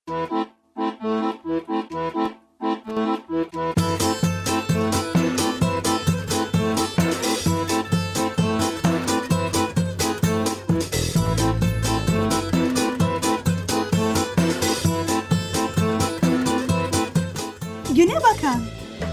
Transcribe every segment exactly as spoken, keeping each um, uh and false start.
Güne bakan.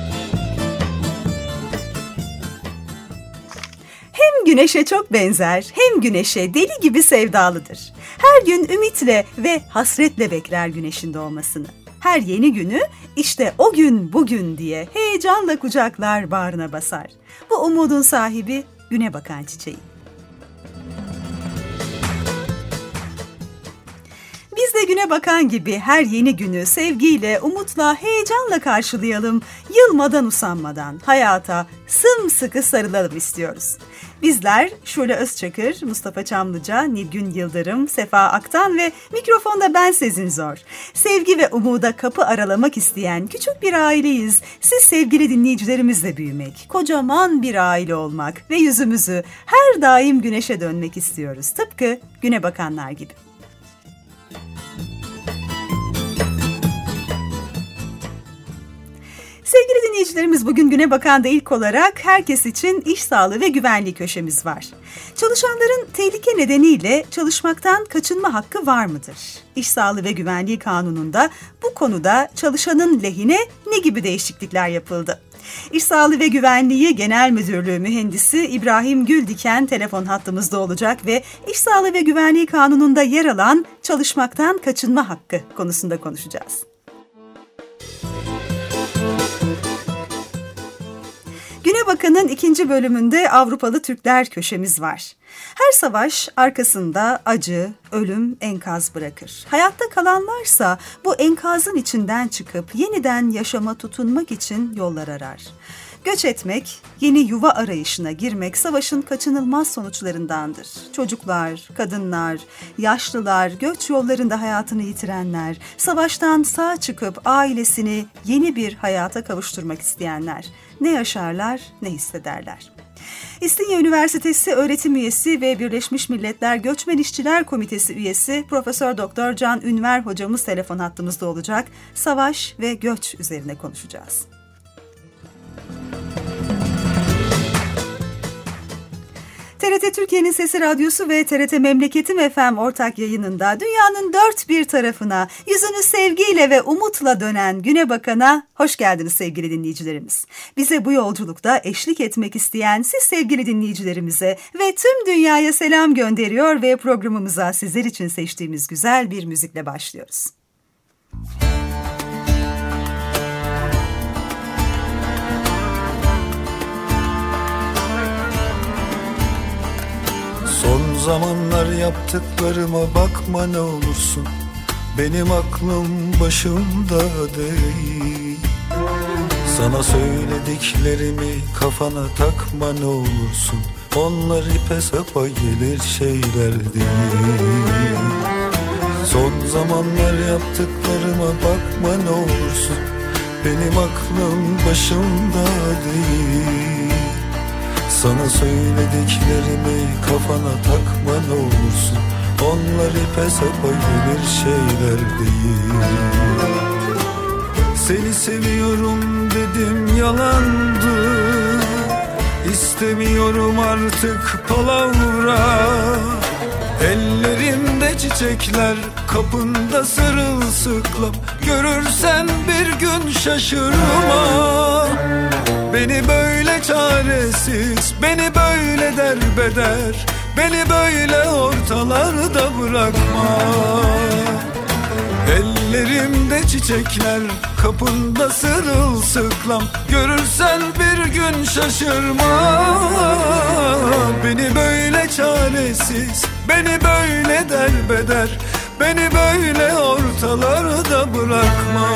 Hem güneşe çok benzer, hem güneşe deli gibi sevdalıdır. Her gün ümitle ve hasretle bekler güneşin doğmasını. Her yeni günü işte o gün bugün diye heyecanla kucaklar, bağrına basar. Bu umudun sahibi güne bakan çiçeği. Biz de güne bakan gibi her yeni günü sevgiyle, umutla, heyecanla karşılayalım. Yılmadan, usanmadan hayata sımsıkı sarılalım istiyoruz. Bizler Şule Özçakır, Mustafa Çamlıca, Nilgün Yıldırım, Sefa Aktan ve mikrofonda ben Sezin Zor. Sevgi ve umuda kapı aralamak isteyen küçük bir aileyiz. Siz sevgili dinleyicilerimizle büyümek, kocaman bir aile olmak ve yüzümüzü her daim güneşe dönmek istiyoruz. Tıpkı güne bakanlar gibi. Sevgili dinleyicilerimiz, bugün güne bakanda ilk olarak herkes için iş sağlığı ve güvenliği köşemiz var. Çalışanların tehlike nedeniyle çalışmaktan kaçınma hakkı var mıdır? İş sağlığı ve güvenliği kanununda bu konuda çalışanın lehine ne gibi değişiklikler yapıldı? İş Sağlığı ve Güvenliği Genel Müdürlüğü Mühendisi İbrahim Güldiken telefon hattımızda olacak ve İş Sağlığı ve Güvenliği Kanunu'nda yer alan çalışmaktan kaçınma hakkı konusunda konuşacağız. Güne Bakan'ın ikinci bölümünde Avrupalı Türkler köşemiz var. Her savaş arkasında acı, ölüm, enkaz bırakır. Hayatta kalanlarsa bu enkazın içinden çıkıp yeniden yaşama tutunmak için yollar arar. Göç etmek, yeni yuva arayışına girmek savaşın kaçınılmaz sonuçlarındandır. Çocuklar, kadınlar, yaşlılar, göç yollarında hayatını yitirenler, savaştan sağ çıkıp ailesini yeni bir hayata kavuşturmak isteyenler ne yaşarlar, ne hissederler. İstinye Üniversitesi öğretim üyesi ve Birleşmiş Milletler Göçmen İşçiler Komitesi üyesi Profesör Doktor Can Ünver hocamız telefon hattımızda olacak. Savaş ve göç üzerine konuşacağız. T R T Türkiye'nin Sesi Radyosu ve T R T Memleketim F M ortak yayınında dünyanın dört bir tarafına yüzünü sevgiyle ve umutla dönen Güne Bakan'a hoş geldiniz sevgili dinleyicilerimiz. Bize bu yolculukta eşlik etmek isteyen siz sevgili dinleyicilerimize ve tüm dünyaya selam gönderiyor ve programımıza sizler için seçtiğimiz güzel bir müzikle başlıyoruz. Son zamanlar yaptıklarıma bakma ne olursun. Benim aklım başımda değil. Sana söylediklerimi kafana takma ne olursun. Onlar ipe sapa gelir şeyler değil. Son zamanlar yaptıklarıma bakma ne olursun. Benim aklım başımda değil. Sana söylediklerimi kafana takma ne olursun. Onlar ipe sapa gelir şeyler değil. Seni seviyorum dedim yalandı. İstemiyorum artık palavra. Ellerimde çiçekler, kapında sırılsıklam. Görürsen bir gün şaşırma. Beni böyle çaresiz, beni böyle derbeder, beni böyle ortalarda bırakma. Ellerimde çiçekler, kapında sırılsıklam. Görürsen bir gün şaşırma. Beni böyle çaresiz, beni böyle derbeder, beni böyle ortalarda bırakma.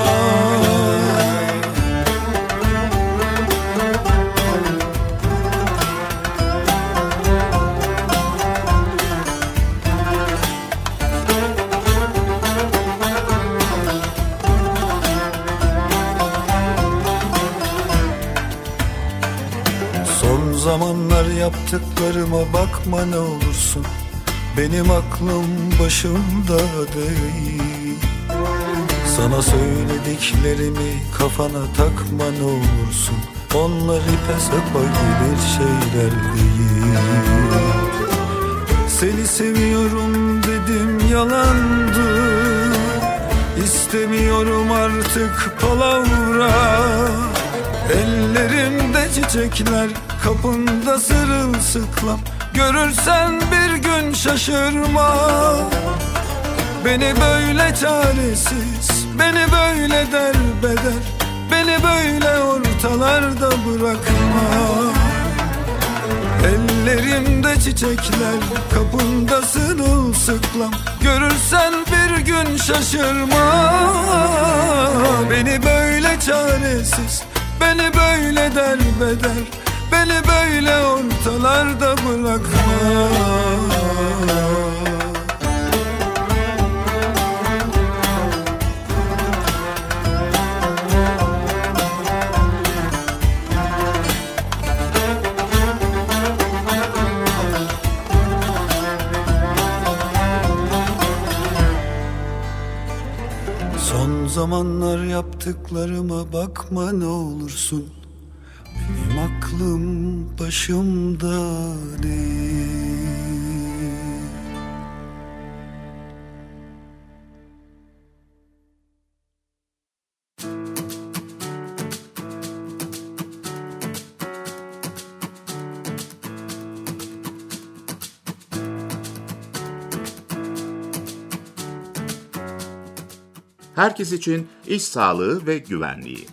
Zamanlar yaptıklarıma bakma ne olursun. Benim aklım başımda değil. Sana söylediklerimi kafana takma ne olursun. Onlar ipe sapa gelir şeyler değil. Seni seviyorum dedim yalandı. İstemiyorum artık palavra. Ellerimde çiçekler, kapında sırılsıklam. Görürsen bir gün şaşırma. Beni böyle çaresiz, beni böyle derbeder, beni böyle ortalarda bırakma. Ellerimde çiçekler, kapında sırılsıklam. Görürsen bir gün şaşırma. Beni böyle çaresiz, beni böyle derbeder, beni böyle ortalarda bırakma. Son zamanlar yaptıklarıma bakma ne olursun. Benim aklım başımda değil. Herkes için iş sağlığı ve güvenliği.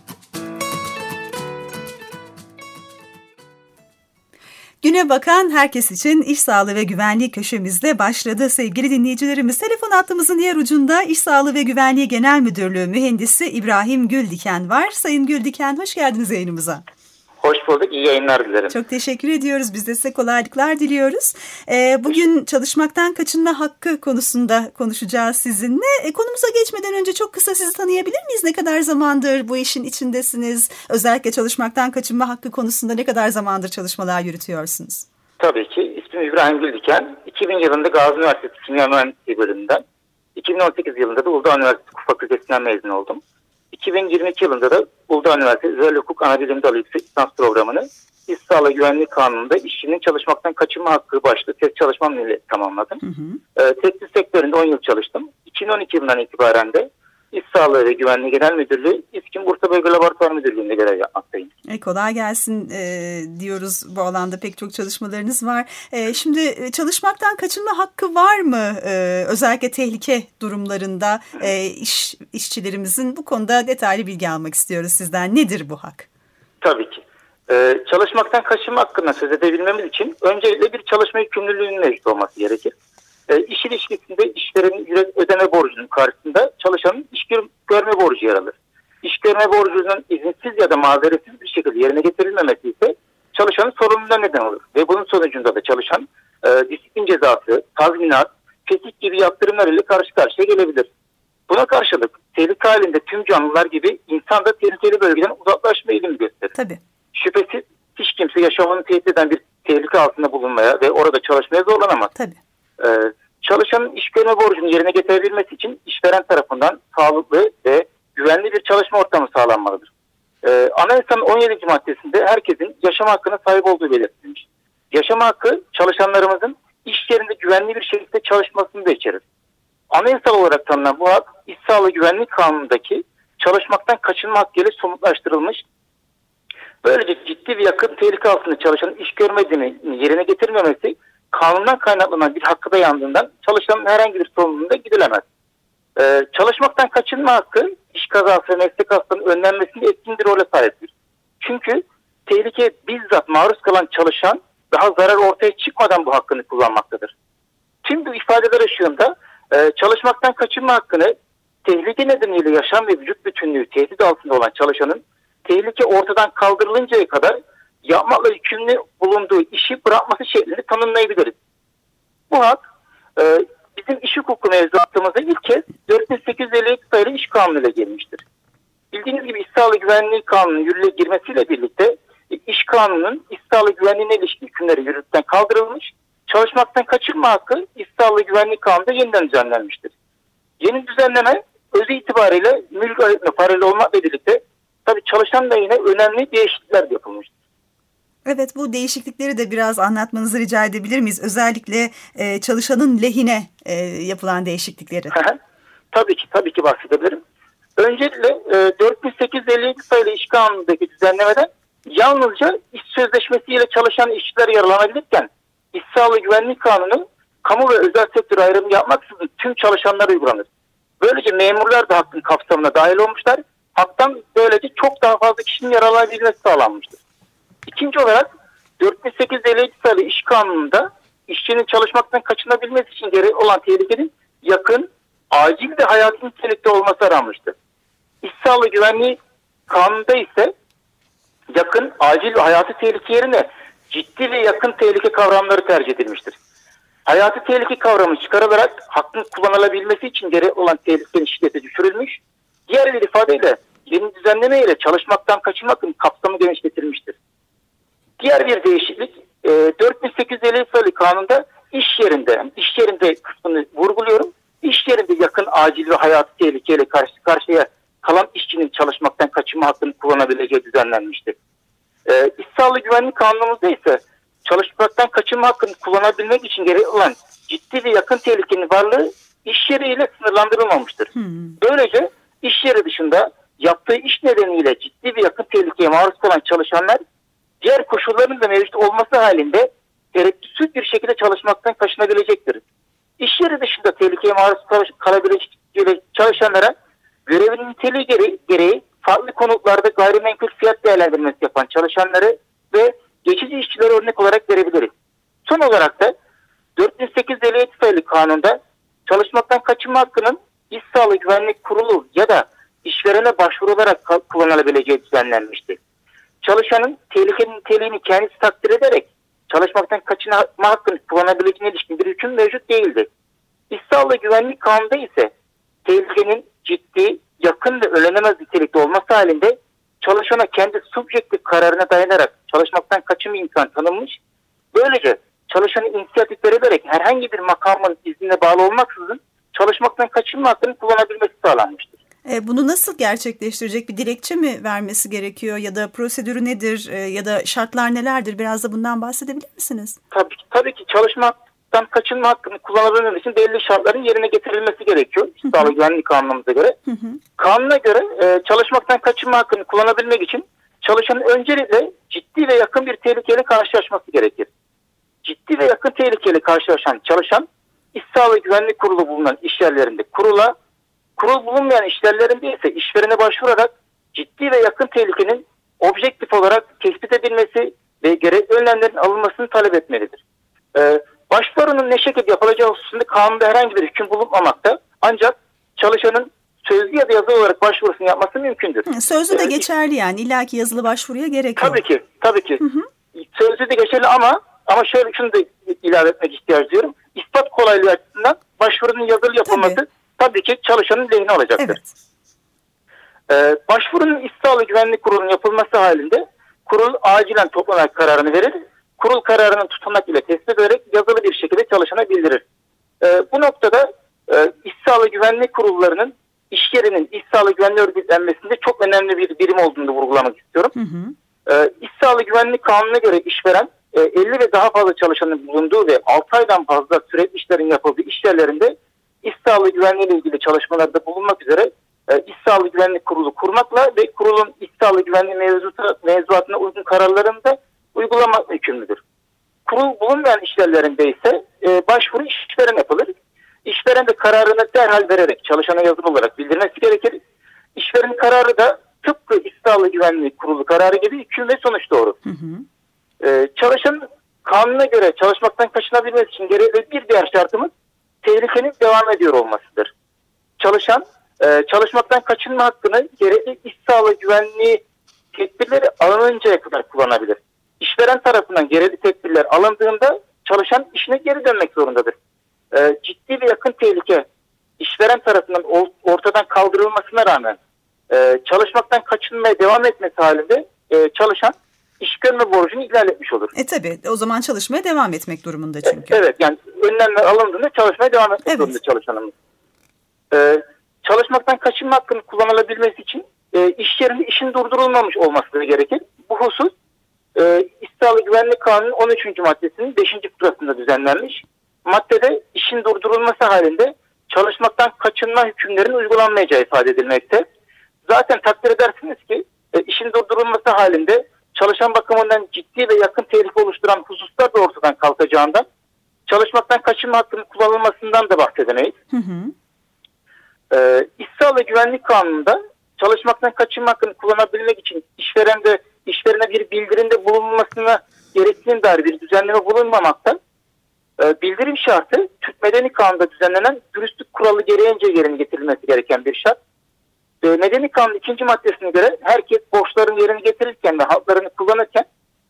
Güne bakan herkes için iş sağlığı ve güvenliği köşemizde başladı sevgili dinleyicilerimiz. Telefon hattımızın diğer ucunda İş Sağlığı ve Güvenliği Genel Müdürlüğü Mühendisi İbrahim Güldiken var. Sayın Güldiken, hoş geldiniz yayınımıza. Hoş bulduk, iyi yayınlar dilerim. Çok teşekkür ediyoruz. Biz de size kolaylıklar diliyoruz. Ee, bugün çalışmaktan kaçınma hakkı konusunda konuşacağız sizinle. E, konumuza geçmeden önce çok kısa sizi tanıyabilir miyiz? Ne kadar zamandır bu işin içindesiniz? Özellikle çalışmaktan kaçınma hakkı konusunda ne kadar zamandır çalışmalar yürütüyorsunuz? Tabii ki. İsmim İbrahim Güldiken. iki bin yılında Gazi Üniversitesi Kimya Mühendisliği bölümünden, iki bin on sekiz yılında da Uludağ Üniversitesi Hukuk Fakültesinden mezun oldum. iki bin yirmi iki yılında da Uludağ Üniversitesi Özel Hukuk Anabilim Dalı Yüksek Lisans Programı'nı İş Sağlığı Güvenliği Kanunu'nda işçinin çalışmaktan kaçınma hakkı başlığı test çalışmam ile tamamladım. Hı hı. E, tekstil sektöründe on yıl çalıştım. iki bin on iki yılından itibaren de İş Sağlığı ve Güvenliği Genel Müdürlüğü İSKİM Bursa Bölge Laboratuvar Müdürlüğü'nde görev yapmaktayım. E, kolay gelsin e, diyoruz. Bu alanda pek çok çalışmalarınız var. E, şimdi çalışmaktan kaçınma hakkı var mı? E, özellikle tehlike durumlarında e, iş işçilerimizin bu konuda detaylı bilgi almak istiyoruz sizden. Nedir bu hak? Tabii ki. Ee, çalışmaktan kaçınma hakkında söz edebilmemiz için öncelikle bir çalışma yükümlülüğünün mevcut olması gerekir. E, iş ilişkisinde işlerin ücret ödeme borcunun karşısında çalışanın iş görme borcu yer alır. İş görme borcunun izinsiz ya da mazeretsiz bir şekilde yerine getirilmemesi ise çalışanın sorumluluğuna neden olur. Ve bunun sonucunda da çalışan e, disiplin cezası, tazminat, fesih gibi yaptırımlar ile karşı karşıya gelebilir. Buna karşılık tehlike halinde tüm canlılar gibi insan da tehlikeli bölgeden uzaklaşma eğilimi gösterir. Tabii. Şüphesiz hiç kimse yaşamını tehdit eden bir tehlike altında bulunmaya ve orada çalışmaya zorlanamaz. Tabii. Ee, çalışanın iş görme borcunu yerine getirebilmesi için işveren tarafından sağlıklı ve güvenli bir çalışma ortamı sağlanmalıdır. Ee, Anayasanın on yedinci maddesinde herkesin yaşam hakkına sahip olduğu belirtilmiş. Yaşam hakkı çalışanlarımızın iş yerinde güvenli bir şekilde çalışmasını da içerir. Anayasal olarak tanınan bu hak İş Sağlığı Güvenliği Kanunu'ndaki çalışmaktan kaçınma hakkıyla somutlaştırılmış. Böylece ciddi ve yakın tehlike altında çalışanın iş görmediğini yerine getirmemesi kanundan kaynaklanan bir hakkı dayandığından çalışanın herhangi bir sorumluluğunda gidilemez. Ee, çalışmaktan kaçınma hakkı iş kazası ve meslek hastalığının önlenmesinde etkin bir role sahiptir. Çünkü tehlike bizzat maruz kalan çalışan daha zarar ortaya çıkmadan bu hakkını kullanmaktadır. Tüm bu ifadeler ışığında e, çalışmaktan kaçınma hakkını tehlike nedeniyle yaşam ve vücut bütünlüğü tehdit altında olan çalışanın tehlike ortadan kaldırılıncaya kadar yapmakla yükümlü bulunduğu işi bırakması şeklinde tanımlayabiliriz. Bu hak e, bizim iş hukuku mevzuatımıza ilk kez dört bin sekiz yüz elli iki sayılı iş kanunu ile gelmiştir. Bildiğiniz gibi İş Sağlığı Güvenliği Kanunu'nun yürürlüğe girmesiyle birlikte e, iş kanununun iş sağlığı güvenliğine ilişkin hükümleri yürürlükten kaldırılmış, çalışmaktan kaçınma hakkı İş Sağlığı Güvenliği Kanunu'nda yeniden düzenlenmiştir. Yeni düzenleme özü itibariyle mülk ayırma paralel olmakla birlikte tabii çalışan da yine önemli değişiklikler yapılmıştır. Evet, bu değişiklikleri de biraz anlatmanızı rica edebilir miyiz? Özellikle e, çalışanın lehine e, yapılan değişiklikleri. Tabii ki, tabii ki bahsedebilirim. Öncelikle e, dört bin sekiz yüz elli yedi sayılı İş Kanunu'ndaki düzenlemeden yalnızca iş sözleşmesiyle çalışan işçiler yararlanabilirken İş Sağlığı Güvenlik Kanunu kamu ve özel sektör ayrımı yapmaksızın tüm çalışanlara uygulanır. Böylece memurlar da hakkın kapsamına dahil olmuşlar. Haktan böylece çok daha fazla kişinin yararlanabilmesi sağlanmıştır. İkinci olarak dört bin sekiz yüz elli yedi sayılı İş Kanunu'nda işçinin çalışmaktan kaçınabilmesi için gerekli olan tehlikenin yakın, acil ve hayati nitelikte olması aranmıştır. İş Sağlığı Güvenliği Kanunu'nda ise yakın, acil ve hayati tehlike yerine ciddi ve yakın tehlike kavramları tercih edilmiştir. Hayati tehlike kavramı çıkarılarak hakkın kullanılabilmesi için gerekli olan tehlikenin şiddeti düşürülmüş, diğer bir ifadeyle yeni düzenleme ile çalışmaktan kaçınmanın kapsamı genişletilmiştir. Diğer bir değişiklik e, dört bin sekiz yüz elli sayılı kanunda iş yerinde, iş yerinde kısmını vurguluyorum. İş yerinde yakın, acil ve hayati tehlikeyle karşı karşıya kalan işçinin çalışmaktan kaçınma hakkını kullanabileceği düzenlenmiştir. E, İş Sağlığı Güvenlik Kanunumuzda ise çalışmaktan kaçınma hakkını kullanabilmek için gerekli olan ciddi ve yakın tehlikenin varlığı iş yeriyle sınırlandırılmamıştır. Hmm. Böylece iş yeri dışında yaptığı iş nedeniyle ciddi ve yakın tehlikeye maruz kalan çalışanlar diğer koşulların da mevcut olması halinde tereddütsüz bir şekilde çalışmaktan kaçınabilecektir. İş yeri dışında tehlikeye maruz kalabilecek çalışanlara görevinin niteliği gereği, gereği farklı konutlarda gayrimenkul fiyat değerlendirmesi yapan çalışanları ve geçici işçileri örnek olarak verebiliriz. Son olarak da dört bin sekiz yüz elli yedi sayılı kanunda çalışmaktan kaçınma hakkının İş Sağlığı Güvenlik Kurulu ya da işverene başvurularak kullanılabileceği düzenlenmiştir. Çalışanın tehlikenin niteliğini kendisi takdir ederek çalışmaktan kaçınma hakkını kullanabileceğine ilişkin bir hüküm mevcut değildir. İş Sağlığı Güvenlik Kanunu'nda ise tehlikenin ciddi, yakın ve önlenemez nitelikte olması halinde çalışana kendi subjektif kararına dayanarak çalışmaktan kaçınma imkanı tanınmış. Böylece çalışanın inisiyatif verilerek herhangi bir makamın iznine bağlı olmaksızın çalışmaktan kaçınma hakkını kullanabilmesi sağlanmıştır. E, bunu nasıl gerçekleştirecek? Bir dilekçe mi vermesi gerekiyor ya da prosedürü nedir e, ya da şartlar nelerdir? Biraz da bundan bahsedebilir misiniz? Tabii ki, tabii ki çalışmaktan kaçınma hakkını kullanabilmesi için belli şartların yerine getirilmesi gerekiyor. İş Sağlığı Güvenlik Kanunumuza göre. Hı hı. Kanuna göre e, çalışmaktan kaçınma hakkını kullanabilmek için çalışanın öncelikle ciddi ve yakın bir tehlikeyle karşılaşması gerekir. Ciddi ve yakın tehlikeyle karşılaşan çalışan İş Sağlığı Güvenlik Kurulu bulunan iş yerlerinde kurula, kurul bulunmayan işyerlerinde ise işverene başvurarak ciddi ve yakın tehlikenin objektif olarak tespit edilmesi ve gerekli önlemlerin alınmasını talep etmelidir. Ee, başvurunun ne şekilde yapılacağı hususunda kanunda herhangi bir hüküm bulunmamakta, ancak çalışanın sözlü ya da yazılı olarak başvurusunu yapması mümkündür. Sözlü de ee, geçerli yani illaki yazılı başvuruya gerek yok. Tabii ki, tabii ki. Hı hı. Sözlü de geçerli ama ama şöyle şunu da ilave etmek ihtiyacı duyuyorum. İspat kolaylığı açısından başvurunun yazılı yapılması tabii, tabii ki çalışanın lehine olacaktır. Evet. Ee, başvurunun İş Sağlığı Güvenlik Kurulu'nun yapılması halinde kurul acilen toplanarak kararını verir. Kurul kararının tutanak ile tespit ederek yazılı bir şekilde çalışana bildirir. Ee, bu noktada e, İş Sağlığı Güvenlik Kurullarının iş yerinin İş Sağlığı Güvenliği örgütlenmesinde çok önemli bir birim olduğunu vurgulamak istiyorum. Hı hı. Ee, İş Sağlığı Güvenlik Kanunu'na göre işveren elli ve daha fazla çalışanın bulunduğu ve altı aydan fazla sürekli işlerin yapıldığı iş yerlerinde İş Sağlığı Güvenliği ile ilgili çalışmalarda bulunmak üzere İş Sağlığı Güvenlik Kurulu kurmakla ve kurulun İş Sağlığı Güvenliği mevzuatına uygun kararlarını da uygulamakla yükümlüdür. Kurul bulunmayan iş yerlerinde ise e, başvuru işveren yapılır. İşveren de kararını derhal vererek çalışana yazılı olarak bildirmesi gerekir. İşverenin kararı da tıpkı İş Sağlığı Güvenliği Kurulu kararı gibi hüküm ve sonuç doğurur. Hı hı. Ee, çalışan kanuna göre çalışmaktan kaçınabilmesi için gerekli bir diğer şartımız tehlikenin devam ediyor olmasıdır. Çalışan e, çalışmaktan kaçınma hakkını gerekli iş sağlığı güvenliği tedbirleri alınıncaya kadar kullanabilir. İşveren tarafından gerekli tedbirler alındığında çalışan işine geri dönmek zorundadır. E, ciddi ve yakın tehlike işveren tarafından ortadan kaldırılmasına rağmen e, çalışmaktan kaçınmaya devam etmesi halinde e, çalışan İş görme borcunu ihlal etmiş olur. E tabi o zaman çalışmaya devam etmek durumunda çünkü. Evet, yani önlemler alındığında çalışmaya devam etmek evet. durumunda çalışanımız. Ee, çalışmaktan kaçınma hakkının kullanılabilmesi için e, iş yerinde işin durdurulmamış olması da gerekir. Bu husus e, İş Sağlığı Güvenlik Kanunu'nun on üçüncü maddesinin beşinci fıkrasında düzenlenmiş. Maddede işin durdurulması halinde çalışmaktan kaçınma hükümlerinin uygulanmayacağı ifade edilmekte. Zaten takdir edersiniz ki e, işin durdurulması halinde çalışan bakımından ciddi ve yakın tehlike oluşturan hususlar da ortadan kalkacağından çalışmaktan kaçınma hakkının kullanılmasından da bahsedemeyiz. Hı hı. Ee, İş Sağlığı Güvenlik Kanunu'nda çalışmaktan kaçınma hakkını kullanabilmek için işverende işverene bir bildirimde bulunmasına gerektiğine dair bir düzenleme bulunmamakta. Ee, bildirim şartı Türk Medeni Kanunu'nda düzenlenen dürüstlük kuralı gereğince yerine getirilmesi gereken bir şart. Ee, Medeni Kanun ikinci maddesine göre herkes borçlarını yerine getirirken ve haklarını kullanırken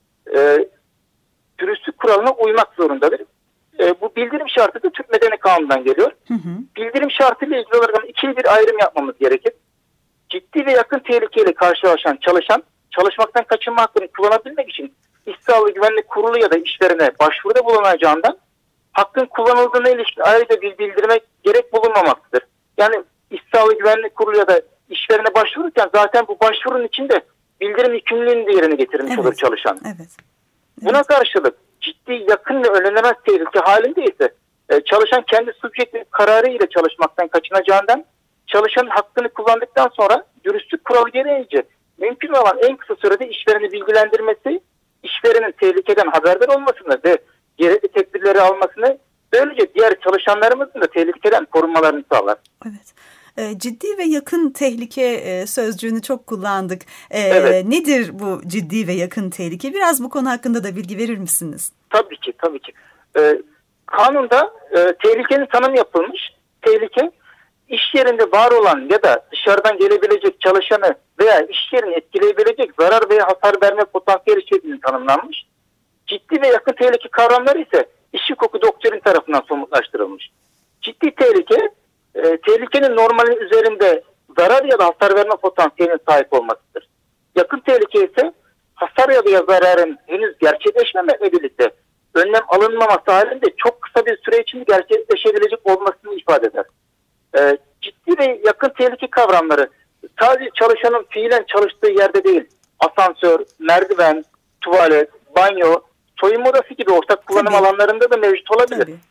e, dürüstlük kuralına uymak zorundadır. E, bu bildirim şartı da Türk Medeni Kanunu'ndan geliyor. Hı hı. Bildirim şartıyla ilgili olarak ikili bir ayrım yapmamız gerekir. Ciddi ve yakın tehlikeyle karşılaşan çalışan, çalışmaktan kaçınma hakkını kullanabilmek için İş Sağlığı Güvenlik Kurulu ya da işverene başvuruda bulunacağından hakkın kullanıldığına ilişkin ayrıca bir bildirmek gerek bulunmamaktadır. Yani İş Sağlığı Güvenlik Kurulu ya da işverene başvururken zaten bu başvurunun içinde bildirim yükümlülüğünü de yerine getirmiş evet. olur çalışan. Evet. Evet. Buna karşılık ciddi, yakın ve önlenemez tehlike halinde ise e, çalışan kendi subjektif kararı ile çalışmaktan kaçınacağından çalışanın hakkını kullandıktan sonra dürüstlük kuralı gereğince mümkün olan en kısa sürede işvereni bilgilendirmesi, işverenin tehlikeden haberdar olmasını ve gerekli tedbirleri almasını, böylece diğer çalışanlarımızın da tehlikeden korunmalarını sağlar. Evet. Ciddi ve yakın tehlike sözcüğünü çok kullandık. Evet. Nedir bu ciddi ve yakın tehlike? Biraz bu konu hakkında da bilgi verir misiniz? Tabii ki, tabii ki. Ee, kanunda e, tehlikenin tanımı yapılmış. Tehlike, iş yerinde var olan ya da dışarıdan gelebilecek çalışanı veya iş yerini etkileyebilecek zarar veya hasar verme potansiyeli şeklinde tanımlanmış. Ciddi ve yakın tehlike kavramları ise iş hukuku doktrin tarafından somutlaştırılmış. Ciddi tehlike, E, tehlikenin normalin üzerinde zarar ya da hasar verme potansiyeline sahip olmasıdır. Yakın tehlike ise hasar ya da zararın henüz gerçekleşmemekle birlikte önlem alınmaması halinde çok kısa bir süre içinde gerçekleşebilecek olmasını ifade eder. E, ciddi ve yakın tehlike kavramları sadece çalışanın fiilen çalıştığı yerde değil, asansör, merdiven, tuvalet, banyo, soyunma odası gibi ortak kullanım Tabii. alanlarında da mevcut olabilir. Tabii.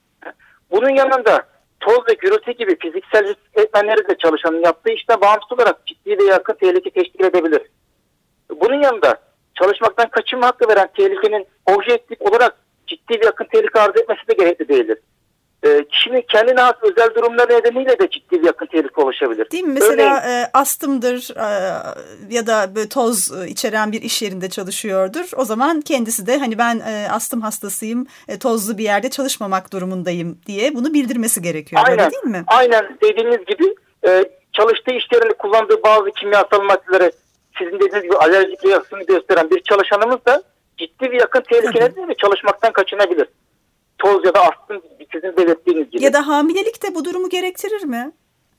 Bunun yanında toz ve gürültü gibi fiziksel risk etmenleri de çalışanın yaptığı işten bağımsız olarak ciddi ve yakın tehlike teşkil edebilir. Bunun yanında çalışmaktan kaçınma hakkı veren tehlikenin objektif olarak ciddi ve yakın tehlike arz etmesi de gerekli değildir. E, kişinin kendine has özel durumları nedeniyle de ciddi ve yakın tehlike oluşabilir. Değil mi? Mesela Örneğin, e, astımdır e, ya da böyle toz içeren bir iş yerinde çalışıyordur. O zaman kendisi de hani ben e, astım hastasıyım, e, tozlu bir yerde çalışmamak durumundayım diye bunu bildirmesi gerekiyor. Aynen, öyle değil mi? Aynen dediğiniz gibi e, çalıştığı iş yerinde kullandığı bazı kimyasal maddelere sizin dediğiniz gibi alerjik reaksiyonu gösteren bir çalışanımız da ciddi ve yakın tehlike nedeniyle çalışmaktan kaçınabilir. Toz ya da astım sizin belirttiğiniz gibi. Ya da hamilelik de bu durumu gerektirir mi?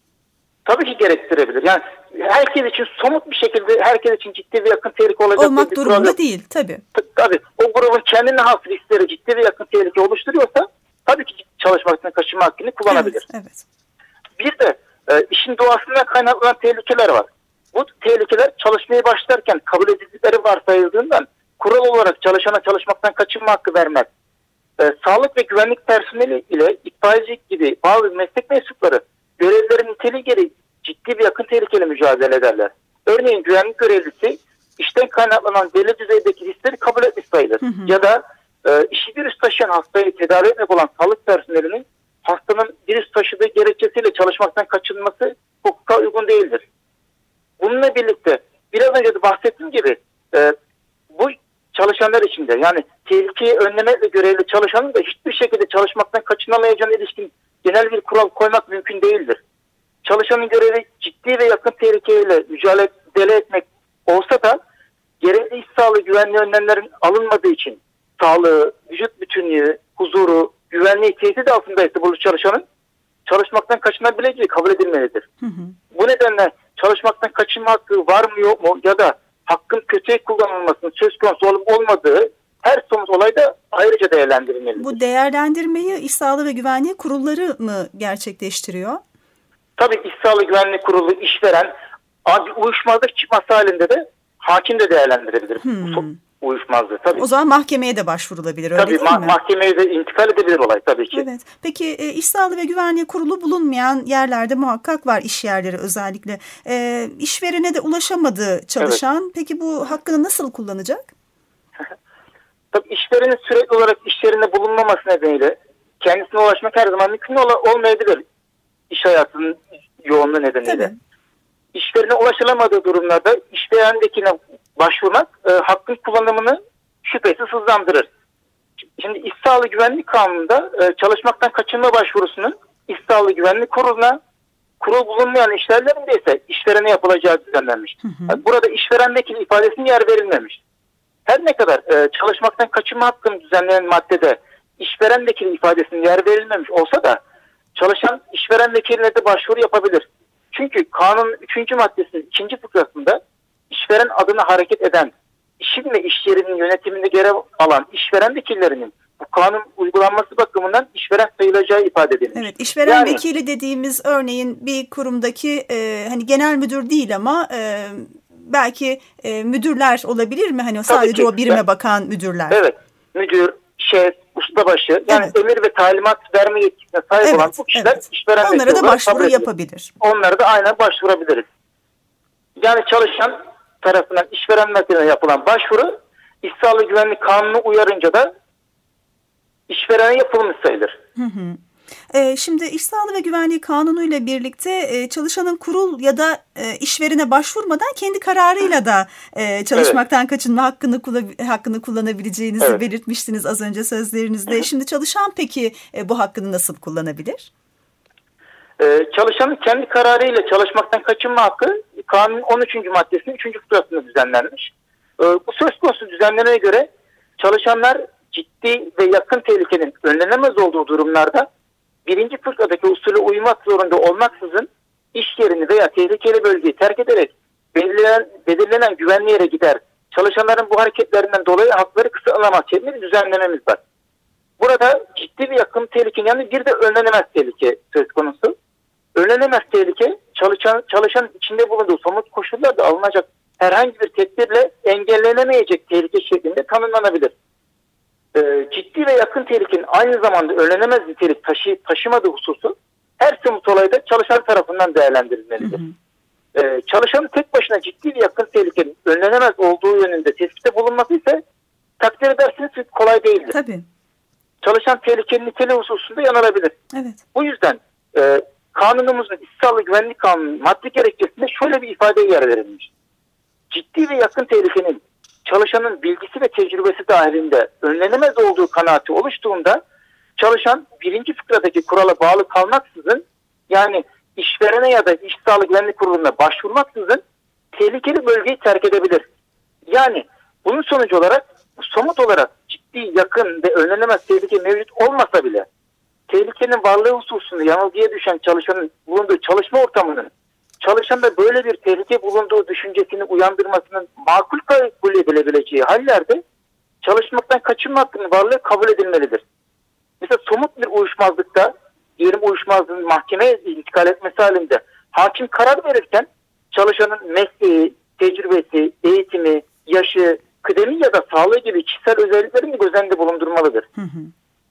Tabii ki gerektirebilir. Yani herkes için somut bir şekilde herkes için ciddi ve yakın tehlike olacak. Olmak durumunda değil tabii. T- tabii. O grubun kendine has riskleri ciddi ve yakın tehlike oluşturuyorsa tabii ki çalışmaktan kaçınma hakkını kullanabilir. Evet, evet. Bir de e, işin doğasından kaynaklanan tehlikeler var. Bu tehlikeler çalışmaya başlarken kabul edildikleri varsayıldığından kural olarak çalışana çalışmaktan kaçınma hakkı vermez. E, sağlık ve güvenlik personeli ile itfaiyecilik gibi bazı meslek mensupları görevlerin niteliği gereği ciddi bir yakın tehlikeyle mücadele ederler. Örneğin güvenlik görevlisi işten kaynaklanan belli düzeydeki riskleri kabul etmiş sayılır. Hı hı. Ya da e, işi virüs taşıyan hastayı tedavi etmek olan sağlık personelinin hastanın virüs taşıdığı gerekçesiyle çalışmaktan kaçınması hukuka uygun değildir. Bununla birlikte biraz önce de bahsettiğim gibi e, bu çalışanlar içinde yani tehlikeyi önlemekle görevli çalışanın da hiçbir şekilde çalışmaktan kaçınamayacağına ilişkin genel bir kural koymak mümkün değildir. Çalışanın görevi ciddi ve yakın tehlikeyle mücadele etmek olsa da gerekli iş sağlığı güvenliği önlemlerin alınmadığı için sağlığı, vücut bütünlüğü, huzuru, güvenliği tehdit altındaysa bu çalışanın çalışmaktan kaçınabileceği kabul edilmelidir. Hı hı. Bu nedenle çalışmaktan kaçınma hakkı var mı yok mu ya da hakkın kötüye kullanılmasının söz konusu olup olmadığı her somut olayda ayrıca değerlendirilmelidir. Bu değerlendirmeyi İş Sağlığı ve Güvenliği kurulları mı gerçekleştiriyor? Tabii İş Sağlığı Güvenliği Kurulu işveren bir uyuşmazlık çıkması halinde de hakim de değerlendirebilir hmm. bu uyuşmazlığı. Tabii. O zaman mahkemeye de başvurulabilir, öyle tabii, değil ma- mi? Mahkemeye de intikal edebilir olay tabii ki. Evet. Peki e, İş Sağlığı ve Güvenliği Kurulu bulunmayan yerlerde muhakkak var, iş yerleri özellikle. E, işverene de ulaşamadı çalışan. Evet. Peki bu hakkını nasıl kullanacak? Tabii işverenin sürekli olarak iş yerinde bulunmaması nedeniyle kendisine ulaşmak her zaman mümkün ol- olmayabilir. İş hayatının yoğunluğu nedeniyle. Tabii. İşverene ulaşılamadığı durumlarda işverendekine başvurmak e, hakkın kullanımını şüphesiz hızlandırır. Şimdi İş Sağlığı Güvenlik Kanunu'nda e, çalışmaktan kaçınma başvurusunun İş Sağlığı Güvenlik Kurulu'na, kurul bulunmayan işlerlerinde ise işverene yapılacağı düzenlenmiş. Hı hı. Yani burada işverendeki ifadesinin yer verilmemiş. Her ne kadar e, çalışmaktan kaçınma hakkını düzenleyen maddede işverendeki ifadesinin yer verilmemiş olsa da çalışan işveren vekiline de başvuru yapabilir. Çünkü kanunun üçüncü maddesinin ikinci fıkrasında işveren adına hareket eden, işin ve iş yerinin yönetiminde görev alan işveren vekillerinin bu kanun uygulanması bakımından işveren sayılacağı ifade edilmiş. Evet, işveren yani, vekili dediğimiz örneğin bir kurumdaki e, hani genel müdür değil ama e, belki e, müdürler olabilir mi? Hani sadece ki, o birime ben, bakan müdürler. Evet, müdür, şef, ustabaşı yani evet. emir ve talimat verme yetkisine sahip evet, olan bu kişiler evet. işveren vekili onlara da başvuru yapabilir. Onlara da aynen başvurabiliriz. Yani çalışan tarafından işveren vekiline yapılan başvuru İş Sağlığı Güvenlik Kanunu uyarınca da işverene yapılmış sayılır. Hı hı. Ee, şimdi İş Sağlığı ve Güvenliği Kanunu ile birlikte e, çalışanın kurul ya da e, işverene başvurmadan kendi kararıyla da e, çalışmaktan evet. kaçınma hakkını hakkını kullanabileceğinizi evet. belirtmiştiniz az önce sözlerinizde. Hı. Şimdi çalışan peki e, bu hakkını nasıl kullanabilir? Ee, çalışanın kendi kararıyla çalışmaktan kaçınma hakkı kanunun on üçüncü maddesinin üçüncü fıkrasında düzenlenmiş. Ee, bu söz konusu düzenlemeye göre çalışanlar ciddi ve yakın tehlikenin önlenemez olduğu durumlarda birinci fıkradaki usule uymak zorunda olmaksızın iş yerini veya tehlikeli bölgeyi terk ederek belirlenen, belirlenen güvenli yere gider. Çalışanların bu hareketlerinden dolayı hakları kısıtlanamaz şeklinde bir düzenlememiz var. Burada ciddi ve yakın tehlikenin yanında bir de önlenemez tehlike söz konusu. Önlenemez tehlike çalışan, çalışan içinde bulunduğu somut koşullarda alınacak herhangi bir tedbirle engellenemeyecek tehlike şeklinde tanımlanabilir. Ee, ciddi ve yakın tehlikenin aynı zamanda önlenemez nitelik taşı, taşımadığı hususu her somut olayda çalışan tarafından değerlendirilmelidir. Hı hı. Ee, çalışanın tek başına ciddi ve yakın tehlikenin önlenemez olduğu yönünde tespitte bulunması ise takdir edersiniz kolay değildir. Tabii. Çalışan tehlikenin niteliği hususunda yanılabilir. Evet. Bu yüzden e, kanunumuzun İş Sağlığı Güvenlik Kanunu madde gerekçesinde şöyle bir ifadeye yer verilmiş. Ciddi ve yakın tehlikenin çalışanın bilgisi ve tecrübesi dahilinde önlenemez olduğu kanaati oluştuğunda çalışan birinci fıkradaki kurala bağlı kalmaksızın yani işverene ya da İş Sağlığı Güvenlik Kurulu'na başvurmaksızın tehlikeli bölgeyi terk edebilir. Yani bunun sonucu olarak somut olarak ciddi, yakın ve önlenemez tehlike mevcut olmasa bile tehlikenin varlığı hususunda yanılgıya düşen çalışanın bulunduğu çalışma ortamının çalışanda böyle bir tehlike bulunduğu düşüncesini uyandırmasının makul kabul edilebileceği hallerde çalışmaktan kaçınma hakkının varlığı kabul edilmelidir. Mesela somut bir uyuşmazlıkta, diyelim uyuşmazlığın mahkemeye intikal etmesi halinde hakim karar verirken çalışanın mesleği, tecrübesi, eğitimi, yaşı, kıdemi ya da sağlığı gibi kişisel özelliklerini göz önünde bulundurmalıdır. Hı hı.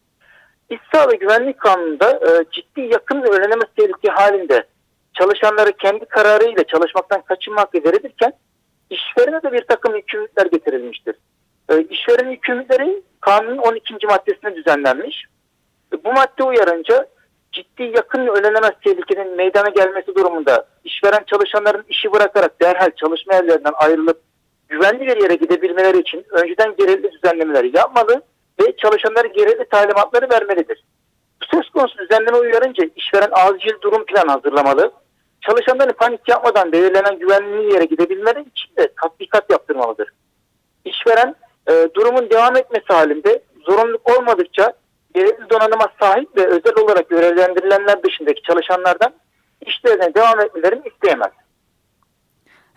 İş Sağlığı Güvenlik Kanunu'nda e, ciddi, yakın ve önlenemez tehlike halinde çalışanları kendi kararıyla çalışmaktan kaçınma hakkı verilirken işverene de bir takım yükümlülükler getirilmiştir. E, işverenin yükümlülükleri kanunun on ikinci maddesine düzenlenmiş. E, bu madde uyarınca ciddi, yakın ve önlenemez tehlikenin meydana gelmesi durumunda işveren çalışanların işi bırakarak derhal çalışma yerlerinden ayrılıp güvenli bir yere gidebilmeleri için önceden gerekli düzenlemeleri yapmalı ve çalışanlara gerekli talimatları vermelidir. Söz konusu düzenleme uyarınca işveren acil durum planı hazırlamalı. Çalışanların panik yapmadan belirlenen güvenli yere gidebilmeleri için de tatbikat yaptırmalıdır. İşveren e, durumun devam etmesi halinde zorunluluk olmadıkça gerekli donanıma sahip ve özel olarak görevlendirilenler dışındaki çalışanlardan işlerine devam etmelerini isteyemez.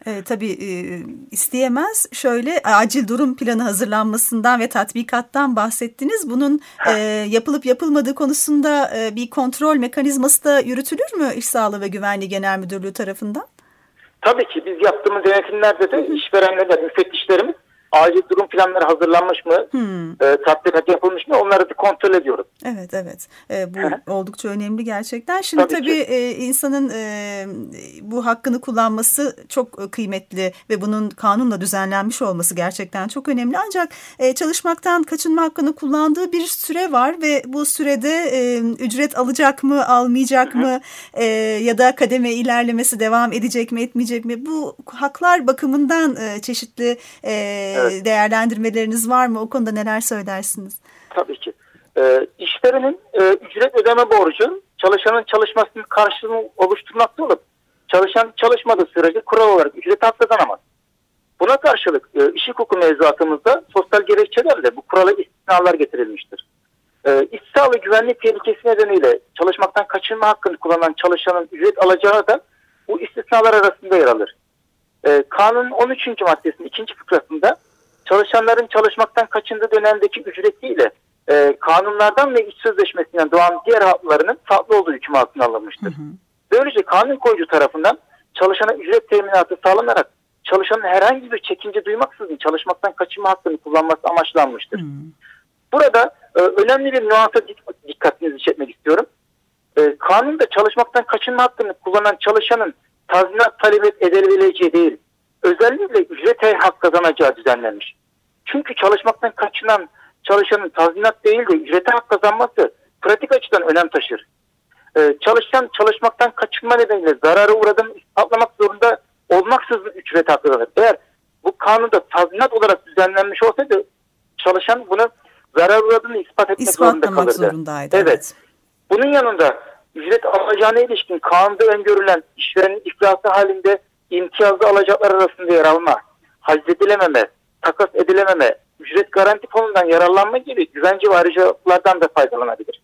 E, tabii e, isteyemez. Şöyle acil durum planı hazırlanmasından ve tatbikattan bahsettiniz. Bunun e, yapılıp yapılmadığı konusunda e, bir kontrol mekanizması da yürütülür mü İş Sağlığı ve Güvenliği Genel Müdürlüğü tarafından? Tabii ki biz yaptığımız denetimlerde de işverenlerle müfettişlerimiz acil durum planları hazırlanmış mı, hmm. e, tatbikat yapılmış mı onları bir kontrol ediyoruz. Evet evet e, bu oldukça önemli gerçekten. Şimdi tabii, tabii e, insanın e, bu hakkını kullanması çok kıymetli ve bunun kanunla düzenlenmiş olması gerçekten çok önemli. Ancak e, çalışmaktan kaçınma hakkını kullandığı bir süre var ve bu sürede e, ücret alacak mı, almayacak Hı-hı. mı e, ya da kademe ilerlemesi devam edecek mi, etmeyecek mi? Bu haklar bakımından e, çeşitli e, evet. değerlendirmeleriniz var mı? O konuda neler söylersiniz? Tabii ki. E, işverenin e, ücret ödeme borcu çalışanın çalışmasının karşılığını oluşturmakta olup çalışan çalışmadığı sürece kural olarak ücret hak kazanamaz. Buna karşılık e, iş hukuku mevzuatımızda sosyal gerekçelerle bu kurala istisnalar getirilmiştir. E, iş sağlığı güvenlik tehlikesi nedeniyle çalışmaktan kaçınma hakkını kullanan çalışanın ücret alacağı da bu istisnalar arasında yer alır. E, kanunun on üçüncü maddesinin ikinci fıkrasında çalışanların çalışmaktan kaçındığı dönemdeki ücretiyle e, kanunlardan ve iş sözleşmesinden doğan diğer haklarının farklı olduğu hüküm altına alınmıştır. Hı hı. Böylece kanun koyucu tarafından çalışana ücret teminatı sağlanarak çalışanın herhangi bir çekince duymaksızın çalışmaktan kaçınma hakkını kullanması amaçlanmıştır. Hı. Burada e, önemli bir nüansa dikkatinizi çekmek istiyorum. E, kanunda çalışmaktan kaçınma hakkını kullanan çalışanın tazminat talep edilebileceği değil, özellikle ücrete hak kazanacağı düzenlenmiş. Çünkü çalışmaktan kaçınan çalışanın tazminat değil de ücrete hak kazanması pratik açıdan önem taşır. Ee, çalışan çalışmaktan kaçınma nedeniyle zarara uğradığını ispatlamak zorunda olmaksızın ücrete hak kazanır. Eğer bu kanunda tazminat olarak düzenlenmiş olsaydı çalışan bunu zarar uğradığını ispat etmek zorunda kalırdı. Zorundaydı. Evet. evet. Bunun yanında ücret alacağına ilişkin kanunda öngörülen işverenin iflası halinde imtiyazlı alacaklar arasında yer alma, haczedilememe, takas edilememe, ücret garanti fonundan yararlanma gibi güvence ve ayrıcalıklardan da faydalanabilir.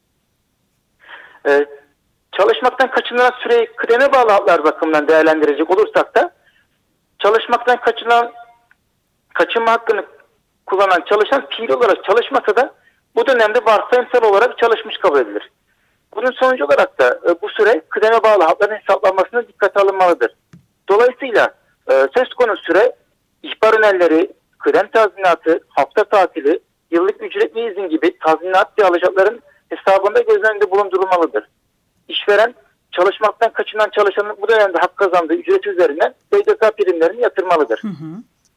Ee, çalışmaktan kaçınılan süreyi kıdeme bağlı haklar bakımından değerlendirecek olursak da çalışmaktan kaçınan kaçınma hakkını kullanan çalışan fiil olarak çalışmasa da bu dönemde varsayımsal olarak çalışmış kabul edilir. Bunun sonucu olarak da e, bu süre kıdeme bağlı hakların hesaplanmasına dikkate alınmalıdır. Dolayısıyla e, söz konusu süre ihbar önerileri, kıdem tazminatı, hafta tatili, yıllık ücretli izin gibi tazminat ve alacakların hesabında göz önünde bulundurulmalıdır. İşveren çalışmaktan kaçınan çalışanın bu dönemde hak kazandığı ücret üzerinden S G K primlerini yatırmalıdır. Hı hı.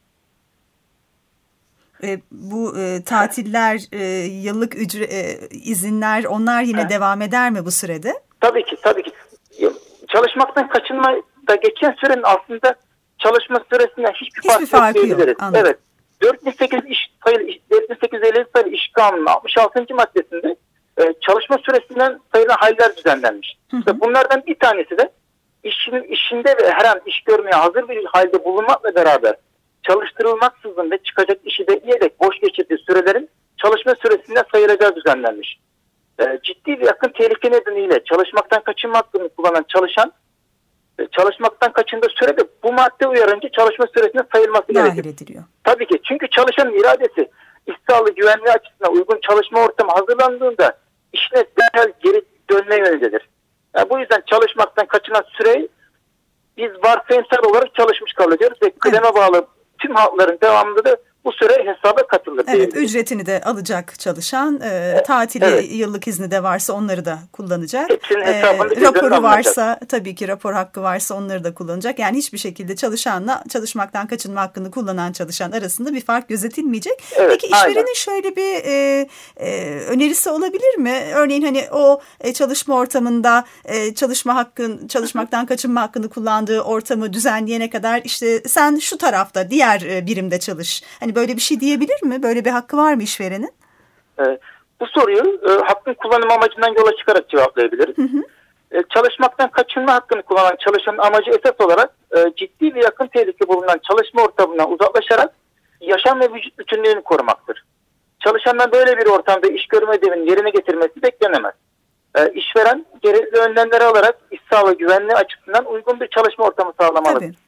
E, bu e, tatiller, e, yıllık ücret, e, izinler onlar yine He. devam eder mi bu sürede? Tabii ki, tabii ki. Çalışmaktan kaçınma da geçen sürenin aslında çalışma süresinden hiçbir, hiçbir farkı yok. yok. Evet. dört bin sekiz yüz iş sayılı dört bin sekiz yüz elli sayılı iş kanunun altmış altıncı maddesinde e, çalışma süresinden sayılan haller düzenlenmiş. Hı hı. İşte bunlardan bir tanesi de işin işinde ve her an iş görmeye hazır bir halde bulunmakla beraber çalıştırılmaksızın ve çıkacak işi bekleyerek boş geçirdiği sürelerin çalışma süresinden sayılacağı düzenlenmiş. E, ciddi bir yakın tehlike nedeniyle çalışmaktan kaçınma hakkını kullanan çalışan e, çalışmaktan kaçındığı sürede bu madde uyarınca çalışma süresine sayılması gerekir. Ediliyor. Tabii ki, çünkü çalışanın iradesi iş sağlığı güvenliği açısından uygun çalışma ortamı hazırlandığında işine derhal geri dönme yönündedir. Yani bu yüzden çalışmaktan kaçınan süreyi biz varsayımsal olarak çalışmış kabul ediyoruz ve kıdeme evet. bağlı tüm hakların devamında da bu süre hesaba katılır. Evet, ücretini de alacak çalışan, e, tatili, evet. yıllık izni de varsa onları da kullanacak. E, raporu varsa, tabii ki rapor hakkı varsa onları da kullanacak. Yani hiçbir şekilde çalışanla çalışmaktan kaçınma hakkını kullanan çalışan arasında bir fark gözetilmeyecek. Evet, peki işverenin aynen. şöyle bir e, e, önerisi olabilir mi? Örneğin hani o e, çalışma ortamında e, çalışma hakkın, çalışmaktan kaçınma hakkını kullandığı ortamı düzenleyene kadar işte sen şu tarafta diğer e, birimde çalış. Hani böyle bir şey diyebilir mi? Böyle bir hakkı var mı işverenin? Ee, bu soruyu e, hakkın kullanım amacından yola çıkarak cevaplayabiliriz. Hı hı. E, çalışmaktan kaçınma hakkını kullanan çalışanın amacı esas olarak e, ciddi ve yakın tehlike bulunan çalışma ortamından uzaklaşarak yaşam ve vücut bütünlüğünü korumaktır. Çalışandan böyle bir ortamda iş görme ödevini yerine getirmesi beklenemez. E, işveren gerekli önlemleri alarak iş sağlığı güvenliği açısından uygun bir çalışma ortamı sağlamalıdır. Tabii.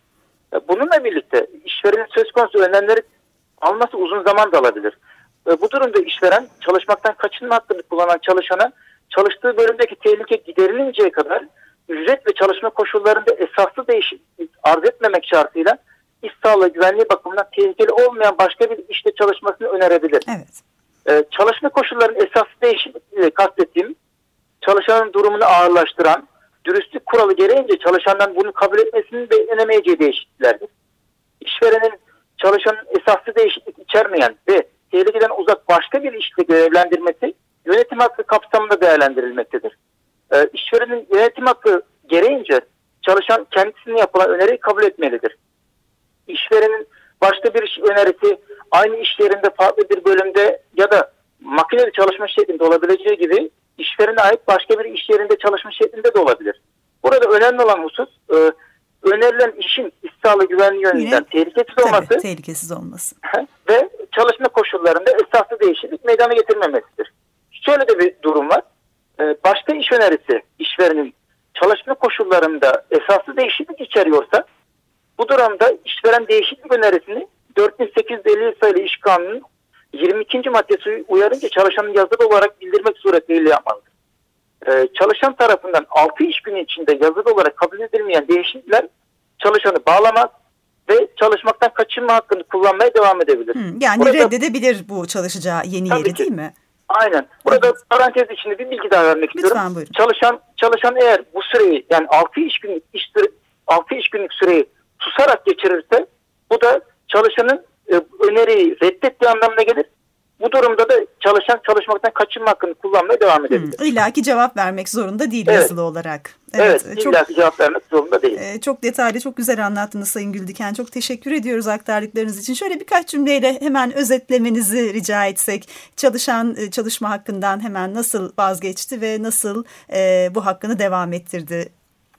Bununla birlikte işverenin söz konusu önlemleri alması uzun zaman da alabilir. Bu durumda işveren çalışmaktan kaçınma hakkını kullanan çalışana çalıştığı bölümdeki tehlike giderilinceye kadar ücret ve çalışma koşullarında esaslı değişiklik arz etmemek şartıyla iş sağlığı güvenliği bakımından tehlikeli olmayan başka bir işte çalışmasını önerebilir. Evet. Ee, çalışma koşullarının esaslı değişikliğiyle kastettiğim çalışanın durumunu ağırlaştıran, dürüstlük kuralı gereğince çalışandan bunu kabul etmesinin beklenemeyeceği değişikliklerdir. İşverenin çalışanın esaslı değişiklik içermeyen ve tehlikeden uzak başka bir işte görevlendirmesi yönetim hakkı kapsamında değerlendirilmektedir. Ee, işverenin yönetim hakkı gereğince çalışan kendisine yapılan öneriyi kabul etmelidir. İşverenin başka bir iş önerisi aynı iş yerinde farklı bir bölümde ya da makineli çalışma şeklinde olabileceği gibi işverene ait başka bir iş yerinde çalışma şeklinde de olabilir. Burada önemli olan husus e, önerilen işin iş sağlığı güvenliği yönünden tehlikesiz tabii, olması tehlikesiz olması ve çalışma koşullarında esaslı değişiklik meydana getirmemesidir. Şöyle de bir durum var. E, başka iş önerisi işverenin çalışma koşullarında esaslı değişiklik içeriyorsa bu durumda işveren değişiklik önerisini dört bin sekiz yüz elli sayılı İş Kanunu'nun yirmi ikinci maddesi uyarınca çalışanın yazılı olarak bildirmek suretiyle yapmalıdır. Ee, çalışan tarafından altı iş günü içinde yazılı olarak kabul edilmeyen değişiklikler çalışanı bağlamaz ve çalışmaktan kaçınma hakkını kullanmaya devam edebilir. Hmm, yani Burada, reddedebilir bu çalışacağı yeni yeri ki, değil mi? Aynen. Burada evet. Parantez içinde bir bilgi daha vermek Lütfen, istiyorum. Buyurun. Çalışan çalışan eğer bu süreyi yani altı iş günlük iş süre, altı iş günlük süreyi susarak geçirirse bu da çalışanın e, öneriyi reddettiği anlamına gelir. Bu durumda da çalışan çalışmaktan kaçınma hakkını kullanmaya devam edebilir. Hmm, İlla ki cevap vermek zorunda değil evet. yazılı olarak. Evet, evet illa ki cevap vermek zorunda değil. E, çok detaylı, çok güzel anlattınız Sayın Güldiken. Çok teşekkür ediyoruz aktardıklarınız için. Şöyle birkaç cümleyle hemen özetlemenizi rica etsek. Çalışan çalışma hakkından hemen nasıl vazgeçti ve nasıl e, bu hakkını devam ettirdi?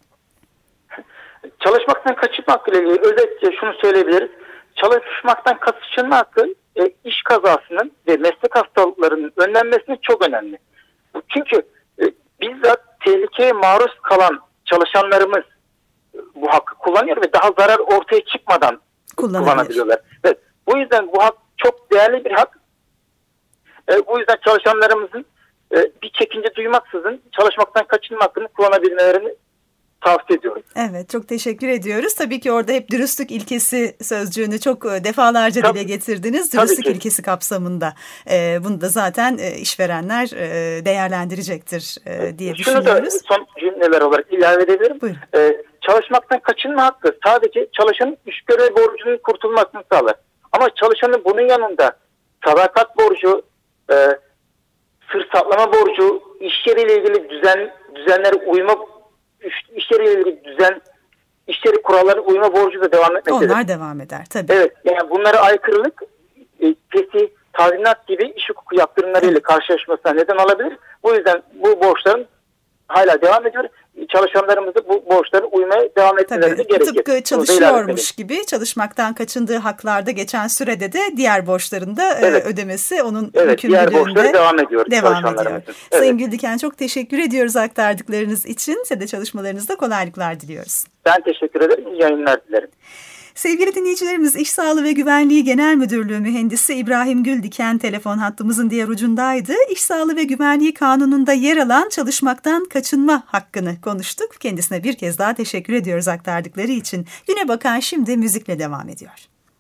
Çalışmaktan kaçınma hakkıyla ilgili özetçe şunu söyleyebiliriz. Çalışmaktan kaçınma hakkı e, iş kazasının ve meslek hastalıklarının önlenmesine çok önemli. Çünkü e, bizzat tehlikeye maruz kalan çalışanlarımız e, bu hakkı kullanıyor ve daha zarar ortaya çıkmadan kullanabiliyorlar. Evet, bu yüzden bu hak çok değerli bir hak. E, bu yüzden çalışanlarımızın e, bir çekince duymaksızın çalışmaktan kaçınma hakkını kullanabilmelerini tavsiye ediyorum. Evet, çok teşekkür ediyoruz. Tabii ki orada hep dürüstlük ilkesi sözcüğünü çok defalarca Tabii. dile getirdiniz. Dürüstlük ilkesi kapsamında. Ee, bunu da zaten e, işverenler e, değerlendirecektir e, diye Şunu düşünüyoruz. Şunu da son cümleler olarak ilave edebilirim. Ee, çalışmaktan kaçınma hakkı sadece çalışanın iş görev borcunun kurtulmasını sağlar. Ama çalışanın bunun yanında sadakat borcu, e, sır saklama borcu, iş yeriyle ilgili düzen düzenlere uyma İş yeriyle ilgili düzen, iş yeri kurallarına uyma borcu da devam etmektedir. Onlar devam eder tabii. Evet, yani bunlara aykırılık, e, peki tazminat gibi iş hukuku yaptırımlarıyla evet. karşılaşmasına neden olabilir. Bu yüzden bu borçların hala devam ediyor. Çalışanlarımız da bu borçlara uymaya devam etmeleri de gerekir. Tıpkı çalışıyormuş gibi çalışmaktan kaçındığı haklarda geçen sürede de diğer borçların da evet. ödemesi onun evet, yükümlülüğünde diğer borçları devam ediyor. Devam ediyor. Evet. Sayın Güldiken çok teşekkür ediyoruz aktardıklarınız için. Size de çalışmalarınızda kolaylıklar diliyoruz. Ben teşekkür ederim. İyi yayınlar dilerim. Sevgili dinleyicilerimiz, İş Sağlığı ve Güvenliği Genel Müdürlüğü Mühendisi İbrahim Güldiken telefon hattımızın diğer ucundaydı. İş Sağlığı ve Güvenliği Kanunu'nda yer alan çalışmaktan kaçınma hakkını konuştuk. Kendisine bir kez daha teşekkür ediyoruz aktardıkları için. Güne bakan şimdi müzikle devam ediyor.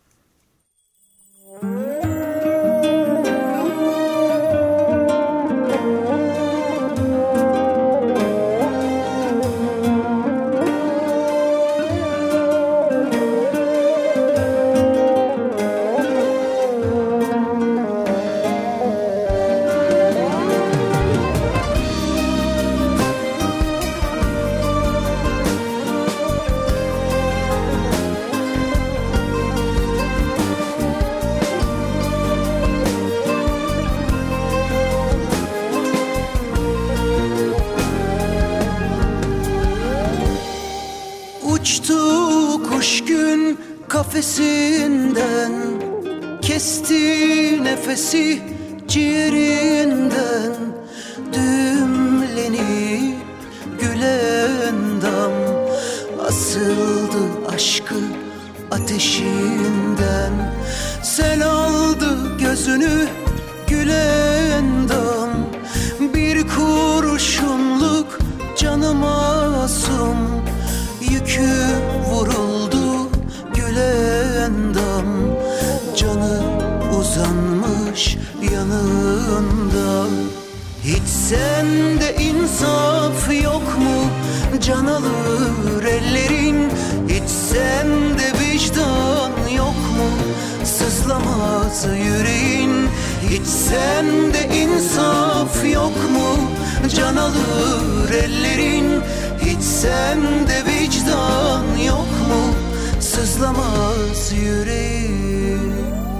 Uçtu kuş gün kafesinden, kesti nefesi ciğerinden, düğümlenip gülen dam asıldı aşkı ateşinden. Sel aldı gözünü gülen dam, bir kurşunluk canı masum, yükü vuruldu gülen dam, canı uzanmış yanında. Hiç sende insaf yok mu, can alır ellerin? Hiç sende vicdan yok mu, sızlamaz yüreğin? Hiç sende insaf yok mu, can alır ellerin? Hiç sende vicdan yok mu, sızlamaz yüreğin?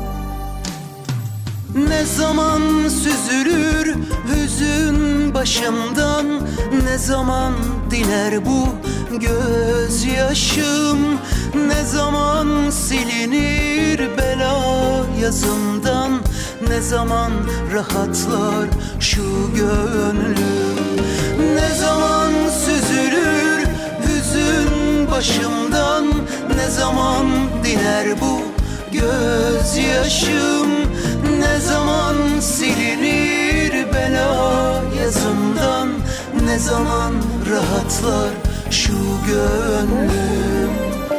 Ne zaman süzülür hüzün başımdan, ne zaman diner bu gözyaşım, ne zaman silinir bela yazımdan, ne zaman rahatlar şu gönlüm? Ne zaman süzülür hüzün başımdan, ne zaman diner bu gözyaşım, ne zaman silinir bela yazımdan, ne zaman rahatlar şu gönlüm?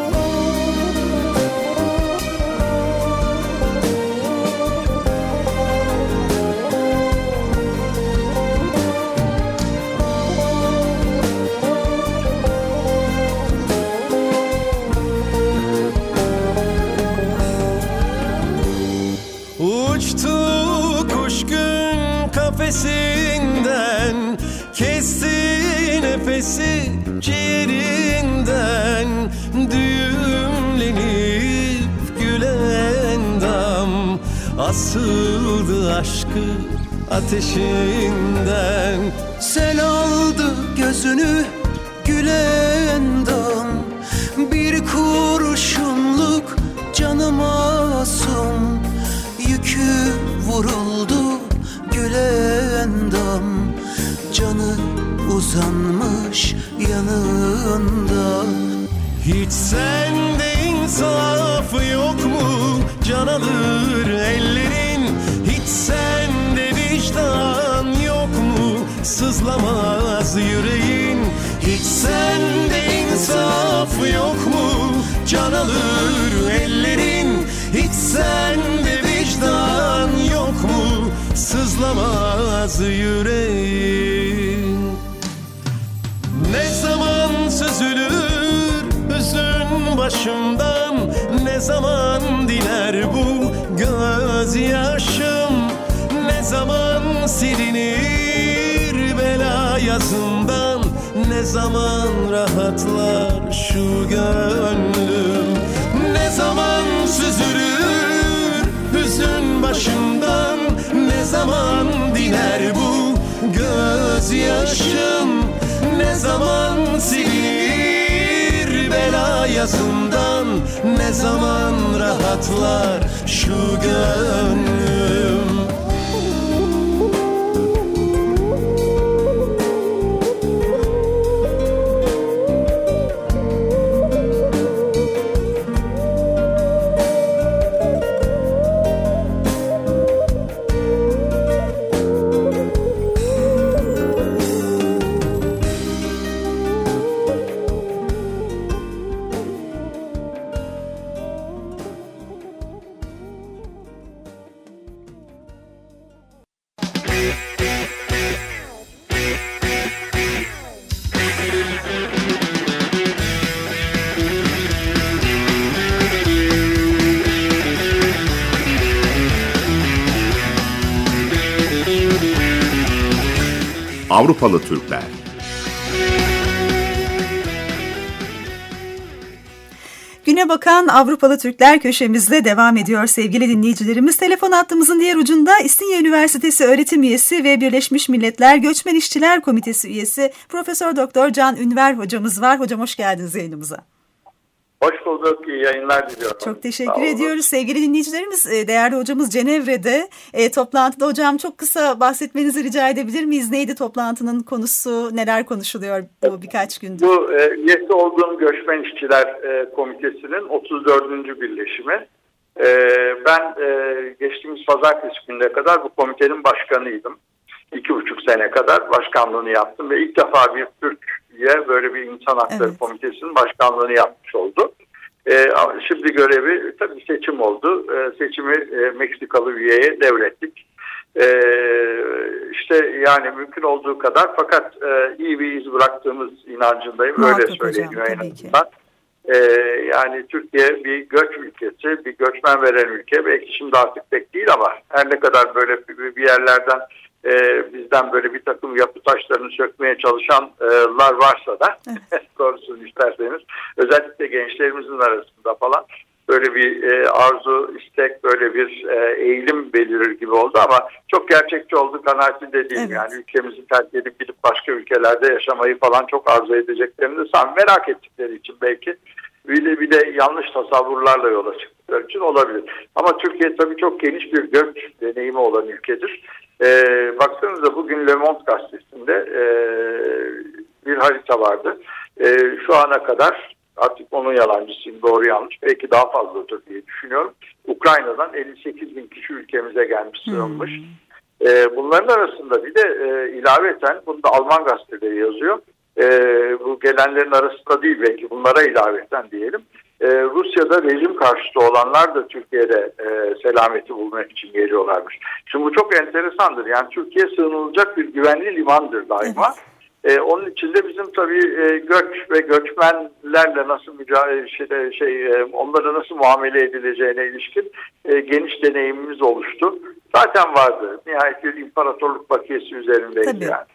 Uçtu kuş gün kafesinden, kesti nefesi ciğerinden, düğümlenip gülen dam, asıldı aşkı ateşinden. Sel aldı gözünü gülen dam, bir kurşunluk canı masum, yükü vuruldu gülen dam, canı uzanmış yanında. Hiç sende insaf yok mu, can alır ellerin? Hiç sende vicdan yok mu, sızlamaz yüreğin? Hiç sende insaf yok mu, can alır ellerin? Hiç sende vicdan yok mu, sızlamaz yüreğin? Ne zaman süzülür hüzün başımdan, ne zaman diner bu gözyaşım, ne zaman silinir bela yazımdan, ne zaman rahatlar şu gönlüm? Ne zaman süzülür hüzün başımdan, ne zaman diner bu gözyaşım, ne zaman silinir bela yazımdan, ne zaman rahatlar şu gönlüm? Avrupalı Türkler. Güne bakan Avrupalı Türkler köşemizde devam ediyor sevgili dinleyicilerimiz. Telefon hattımızın diğer ucunda İstinye Üniversitesi öğretim üyesi ve Birleşmiş Milletler Göçmen İşçiler Komitesi üyesi Profesör Doktor Can Ünver hocamız var. Hocam hoş geldiniz yayınımıza. Hoş bulduk, iyi yayınlar diliyorum. Çok teşekkür ediyoruz. Sevgili dinleyicilerimiz, değerli hocamız Cenevre'de e, toplantıda. Hocam çok kısa bahsetmenizi rica edebilir miyiz? Neydi toplantının konusu, neler konuşuluyor bu birkaç gündür? Bu e, üyesi olduğum Göçmen İşçiler e, Komitesi'nin otuz dördüncü birleşimi. E, ben e, geçtiğimiz pazartesi gününe kadar bu komitenin başkanıydım. İki buçuk sene kadar başkanlığını yaptım ve ilk defa bir Türkiye böyle bir insan hakları evet. komitesinin başkanlığını yapmış oldu. Ee, şimdi görevi tabii seçim oldu. Ee, seçimi e, Meksikalı üyeye devrettik. Ee, işte yani mümkün olduğu kadar fakat e, iyi bir iz bıraktığımız inancındayım. Muhakkak öyle söyleyeyim en azından. Ee, yani Türkiye bir göç ülkesi, bir göçmen veren ülke. Belki şimdi artık pek değil ama her ne kadar böyle bir yerlerden e, bizden böyle bir takım yapı taşlarını sökmeye çalışanlar varsa da evet. doğrusunu isterseniz özellikle gençlerimizin arasında falan böyle bir e, arzu, istek, böyle bir e, eğilim belirir gibi oldu ama çok gerçekçi oldu kanaatinde değilim. Evet. Yani ülkemizi terk edip gidip başka ülkelerde yaşamayı falan çok arzu edeceklerini de sanırım merak ettikleri için belki bir de, bir de yanlış tasavvurlarla yola çıktıkları için olabilir. Ama Türkiye tabii çok geniş bir göç deneyimi olan ülkedir. Ee, baksanıza bugün Le Monde gazetesinde e, bir harita vardı. E, şu ana kadar artık onun yalancısıyım, doğru yanlış belki daha fazladır diye düşünüyorum. Ukrayna'dan elli sekiz bin kişi ülkemize gelmiş, sığınmış. Hmm. E, bunların arasında bir de e, ilaveten, bunu da Alman gazeteleri yazıyor. E, bu gelenlerin arasında değil belki bunlara ilaveten diyelim. Ee, Rusya'da rejim karşıtı olanlar da Türkiye'de e, selameti bulmak için geliyorlarmış. Şimdi bu çok enteresandır. Yani Türkiye sığınılacak bir güvenli limandır daima. Evet. Ee, onun içinde bizim tabii e, göç ve göçmenlerle nasıl mücadele şey, şey e, onlara nasıl muamele edileceğine ilişkin e, geniş deneyimimiz oluştu. Zaten vardı. Nihayet bir imparatorluk bakiyesi üzerindeydi tabii. yani.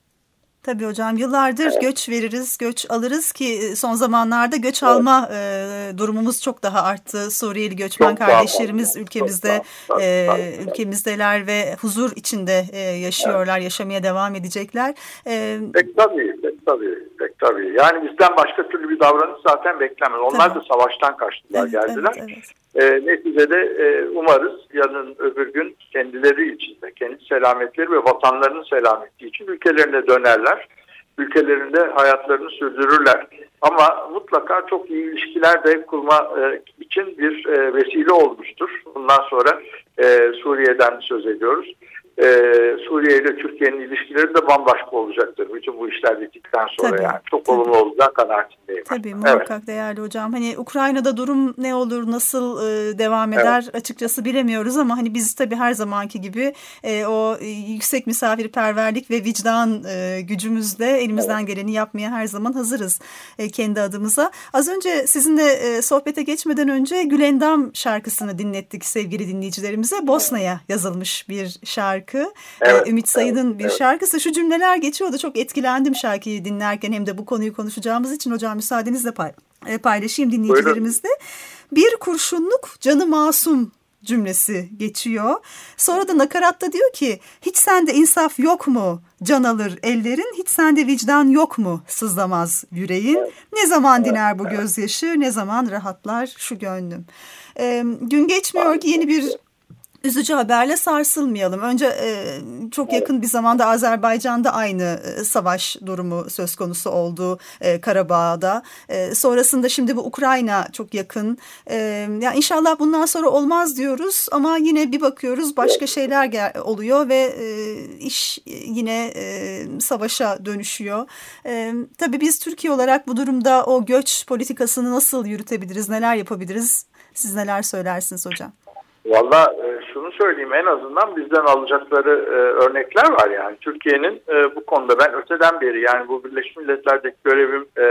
Tabii hocam yıllardır evet. göç veririz, göç alırız ki son zamanlarda göç evet. alma e, durumumuz çok daha arttı. Suriyeli göçmen çok kardeşlerimiz ülkemizde daha, e, daha, ülkemizdeler ve huzur içinde e, yaşıyorlar, evet. yaşamaya devam edecekler. E, pek tabii, pek tabii, pek tabii. Yani bizden başka türlü bir davranış zaten beklenmez. Onlar tabii. da savaştan kaçtılar, evet, geldiler. Evet, evet. E, neticede e, umarız yarın öbür gün kendileri için de, kendi selametleri ve vatanlarının selameti için ülkelerine dönerler. Ülkelerinde hayatlarını sürdürürler. Ama mutlaka çok iyi ilişkiler de kurma e, için bir e, vesile olmuştur. Bundan sonra e, Suriye'den söz ediyoruz. Ee, Suriye ile Türkiye'nin ilişkileri de bambaşka olacaktır. Bütün bu işler bittikten sonra tabii, yani çok tabii. olumlu olacak kanaatindeyim. Tabii muhakkak evet. değerli hocam. Hani Ukrayna'da durum ne olur, nasıl e, devam eder evet. açıkçası bilemiyoruz ama hani biz tabii her zamanki gibi e, o e, yüksek misafirperverlik ve vicdan e, gücümüzle elimizden evet. geleni yapmaya her zaman hazırız e, kendi adımıza. Az önce sizinle e, sohbete geçmeden önce Gülendam şarkısını dinlettik sevgili dinleyicilerimize. Bosna'ya yazılmış bir şarkı. Evet, Ümit Sayın'ın evet, bir evet. şarkısı. Şu cümleler geçiyordu. Çok etkilendim şarkıyı dinlerken hem de bu konuyu konuşacağımız için hocam müsaadenizle pay paylaşayım dinleyicilerimizle. Bir kurşunluk canı masum cümlesi geçiyor. Sonra da nakaratta diyor ki hiç sende insaf yok mu can alır ellerin, hiç sende vicdan yok mu sızlamaz yüreğin, evet. ne zaman evet, diner bu evet. gözyaşı, ne zaman rahatlar şu gönlüm. Ee, gün geçmiyor ki yeni bir üzücü haberle sarsılmayalım. Önce e, çok yakın bir zamanda Azerbaycan'da aynı e, savaş durumu söz konusu oldu e, Karabağ'da. E, sonrasında şimdi bu Ukrayna çok yakın. E, yani inşallah bundan sonra olmaz diyoruz ama yine bir bakıyoruz başka şeyler gel- oluyor ve e, iş yine e, savaşa dönüşüyor. E, tabii biz Türkiye olarak bu durumda o göç politikasını nasıl yürütebiliriz, neler yapabiliriz? Siz neler söylersiniz hocam? Valla e, şunu söyleyeyim, en azından bizden alacakları e, örnekler var yani. Türkiye'nin e, bu konuda ben öteden beri yani bu Birleşmiş Milletler'deki görevim e,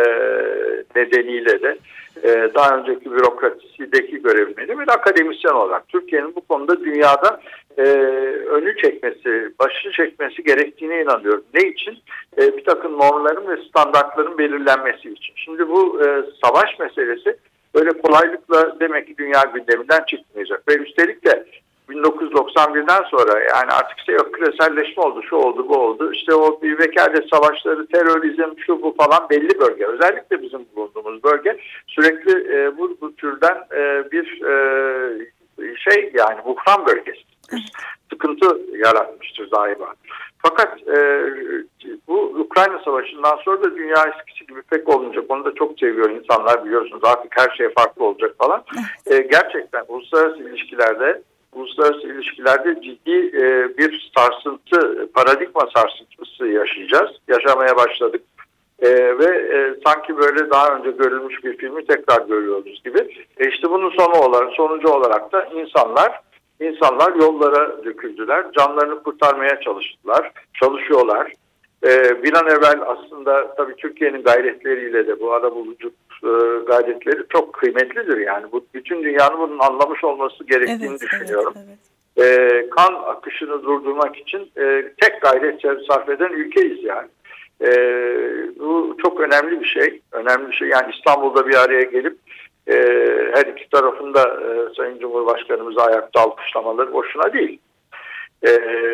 nedeniyle de e, daha önceki bürokrasideki görevimle bir akademisyen olarak Türkiye'nin bu konuda dünyada e, önü çekmesi, başı çekmesi gerektiğine inanıyorum. Ne için? E, bir takım normların ve standartların belirlenmesi için. Şimdi bu e, savaş meselesi böyle kolaylıkla demek ki dünya gündeminden çıkmayacak. Ve üstelik de bin dokuz yüz doksan doksan birden sonra yani artık işte yok küreselleşme oldu, şu oldu, bu oldu. İşte o bir vekalet savaşları, terörizm, şu bu falan belli bölge. Özellikle bizim bulunduğumuz bölge sürekli e, bu, bu türden e, bir e, şey yani buhran bölgesi. Sıkıntı yaratmıştır daima. Fakat e, bu Ukrayna Savaşı'ndan sonra da dünya eskisi gibi pek olmayacak. Onu da çok seviyor insanlar, biliyorsunuz artık her şey farklı olacak falan. E, gerçekten uluslararası ilişkilerde uluslararası ilişkilerde ciddi e, bir sarsıntı, paradigma sarsıntısı yaşayacağız. Yaşamaya başladık. E, ve e, sanki böyle daha önce görülmüş bir filmi tekrar görüyoruz gibi. E, işte bunun sonu olarak, sonucu olarak da insanlar İnsanlar yollara döküldüler, canlarını kurtarmaya çalıştılar, çalışıyorlar. Ee, bir an evvel aslında tabii Türkiye'nin gayretleriyle de bu arabuluculuk e, gayretleri çok kıymetlidir. Yani bu bütün dünyanın bunun anlamış olması gerektiğini evet, düşünüyorum. Evet, evet. Ee, kan akışını durdurmak için e, tek gayret sarf eden ülkeyiz yani. Ee, bu çok önemli bir şey, önemli bir şey. Yani İstanbul'da bir araya gelip e, her iki tarafında e, Sayın Cumhurbaşkanımızı ayakta alkışlamaları boşuna değil. E,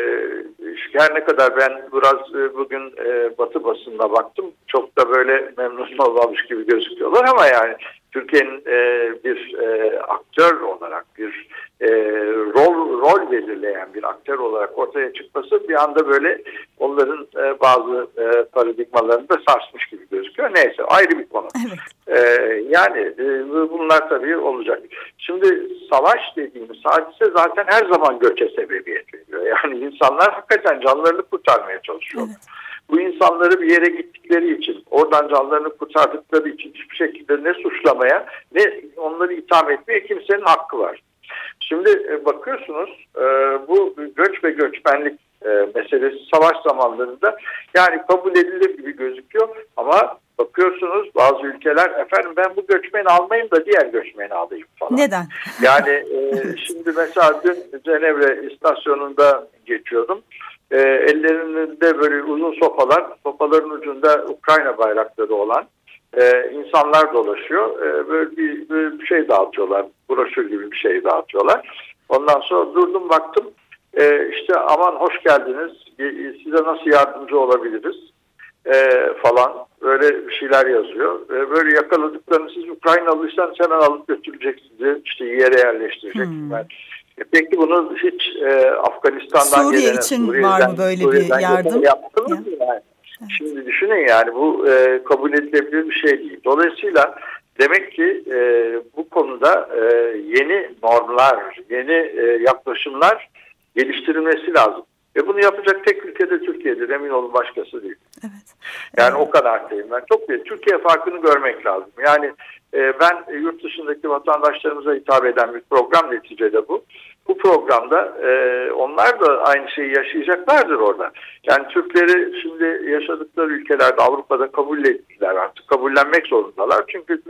her ne kadar ben biraz e, bugün e, Batı basınına baktım, çok da böyle memnun olmamış gibi gözüküyorlar ama yani Türkiye'nin e, bir e, aktör olarak bir e, rol rol belirleyen bir aktör olarak ortaya çıkması bir anda böyle onların e, bazı e, paradigmalarını da sarsmış gibi gözüküyor. Neyse, ayrı bir konu. Evet. E, yani e, bunlar tabii olacak. Şimdi savaş dediğimiz hadise zaten her zaman göçe sebebiyet veriyor. Yani insanlar hakikaten canlarını kurtarmaya çalışıyor. Evet. Bu insanları bir yere gittikleri için, oradan canlarını kurtardıkları için hiçbir şekilde ne suçlamaya ne onları itham etmeye kimsenin hakkı var. Şimdi e, bakıyorsunuz e, bu göç ve göçmenlik e, meselesi savaş zamanlarında yani kabul edilir gibi gözüküyor ama bakıyorsunuz bazı ülkeler efendim ben bu göçmeni almayayım da diğer göçmeni alayım falan. Neden? Yani e, şimdi mesela dün Cenevre istasyonunda geçiyordum. E, ellerinde böyle uzun sopalar, sopaların ucunda Ukrayna bayrakları olan e, insanlar dolaşıyor. E, böyle bir, böyle bir şey dağıtıyorlar, broşür gibi bir şey dağıtıyorlar. Ondan sonra durdum baktım, e, işte aman hoş geldiniz, size nasıl yardımcı olabiliriz e, falan böyle bir şeyler yazıyor. E, böyle yakaladıklarını siz Ukraynalıysanız hemen alıp götüreceksiniz, işte yere yerleştireceksiniz. Hmm. Peki bunu hiç e, Afganistan'dan Suriye gelen, için Suriye'den, var mı böyle bir yardım? Yaptınız mı yani? Evet. Şimdi düşünün yani bu e, kabul edilebilir bir şey değil. Dolayısıyla demek ki e, bu konuda e, yeni normlar, yeni e, yaklaşımlar geliştirilmesi lazım. Ve bunu yapacak tek ülke de Türkiye'dir. Emin olun başkası değil. Evet. Yani evet. O kadar değil. Ben çok değil. Türkiye farkını görmek lazım. Yani e, ben yurt dışındaki vatandaşlarımıza hitap eden bir program neticede bu. Bu programda e, onlar da aynı şeyi yaşayacaklardır orada. Yani Türkleri şimdi yaşadıkları ülkelerde Avrupa'da kabul ettiler, artık kabullenmek zorundalar. Çünkü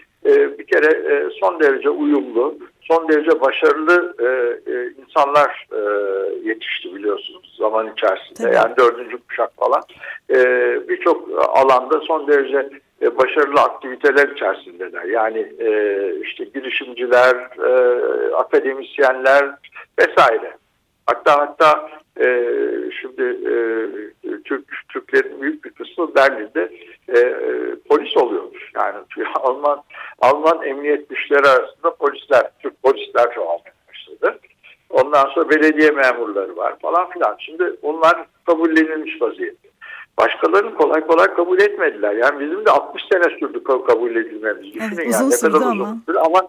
e, bir kere e, son derece uyumlu, son derece başarılı e, e, insanlar e, yetişti biliyorsunuz zaman içerisinde. Tabii. Yani dördüncü kuşak falan. E, Birçok alanda son derece e, başarılı aktiviteler içerisindeler. Yani e, işte girişimciler, e, akademisyenler vesaire. Hatta hatta e, şimdi e, Türk Türklerin büyük bir kısmı Berlin'de e, e, polis oluyormuş. Yani Alman Alman emniyet güçleri arasında polisler, Türk polisler çoğalmaya başladı. Ondan sonra belediye memurları var falan filan. Şimdi onlar kabullenilmiş vaziyette. Başkalarını kolay kolay kabul etmediler. Yani bizim de altmış sene sürdü kabul edilmemiz. Düşünün evet, yani ne kadar uzun sürdü ama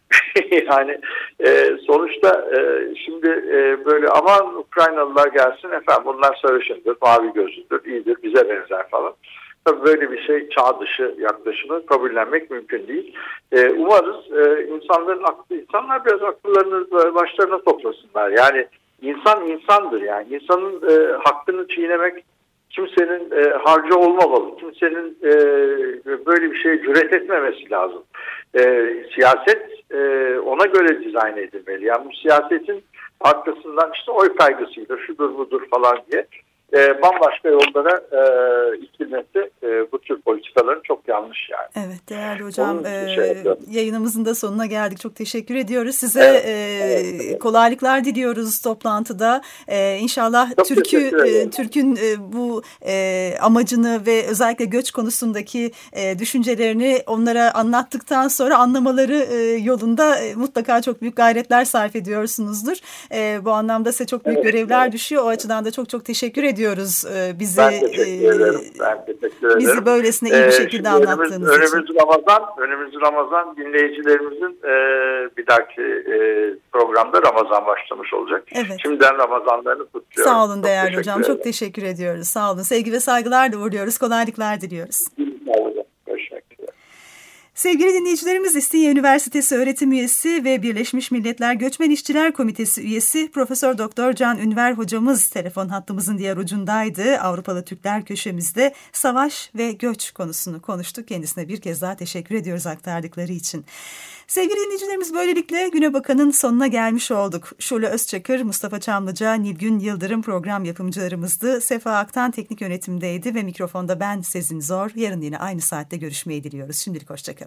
yani e, sonuçta e, şimdi e, böyle aman Ukraynalılar gelsin efendim bunlar sarışındır, mavi gözlüdür, iyidir, bize benzer falan. Tabii böyle bir şey çağ dışı yaklaşımı kabullenmek mümkün değil. E, umarız e, insanların aklı, insanlar biraz akıllarını başlarına toplasınlar. Yani insan insandır yani. İnsanın e, hakkını çiğnemek kimsenin e, harcı olmamalı. Kimsenin e, böyle bir şeye cüret etmemesi lazım. E, siyaset e, ona göre dizayn edilmeli. Yani bu siyasetin arkasından işte oy kaygısıydı, şudur budur falan diye e, bambaşka yollara e, itilmesi e, bu tür politikaların çok yanlış yani. Evet değerli hocam e, şey yayınımızın da sonuna geldik. Çok teşekkür ediyoruz. Size evet, e, evet. kolaylıklar diliyoruz toplantıda. E, İnşallah Çok Türk'ü e, Türk'ün e, bu e, amacını ve özellikle göç konusundaki e, düşüncelerini onlara anlattıktan sonra anlamaları e, yolunda e, mutlaka çok büyük gayretler sarf ediyorsunuzdur. E, bu anlamda size çok büyük evet, görevler evet. düşüyor. O açıdan da çok çok teşekkür ediyoruz. E, bizi ben teşekkür ederim. Ben teşekkür ederim. Bizi böylesine iyi bir şekilde ee, anlattığınız önümüz, için. Önümüz Ramazan, önümüz Ramazan dinleyicilerimizin e, bir dahaki e, programda Ramazan başlamış olacak. Evet. Şimdiden Ramazanlarını kutluyorum. Sağ olun çok değerli hocam. ederim. Çok teşekkür ediyoruz. Sağ olun. Sevgi ve saygılar da uğurluyoruz. Kolaylıklar diliyoruz. Sağ olun. Görüşmek üzere. Sevgili dinleyicilerimiz, İstinye Üniversitesi öğretim üyesi ve Birleşmiş Milletler Göçmen İşçiler Komitesi üyesi Profesör Doktor Can Ünver hocamız telefon hattımızın diğer ucundaydı. Avrupalı Türkler köşemizde savaş ve göç konusunu konuştuk. Kendisine bir kez daha teşekkür ediyoruz aktardıkları için. Sevgili dinleyicilerimiz, böylelikle Güne Bakan'ın sonuna gelmiş olduk. Şule Özçakır, Mustafa Çamlıca, Nilgün Yıldırım program yapımcılarımızdı. Sefa Aktan teknik yönetimdeydi ve mikrofonda ben Sezin Zor. Yarın yine aynı saatte görüşmeyi diliyoruz. Şimdilik hoşçakalın.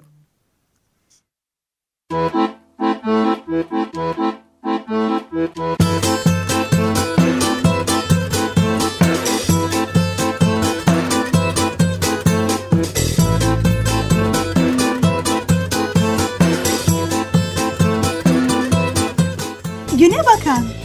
Güne Bakan.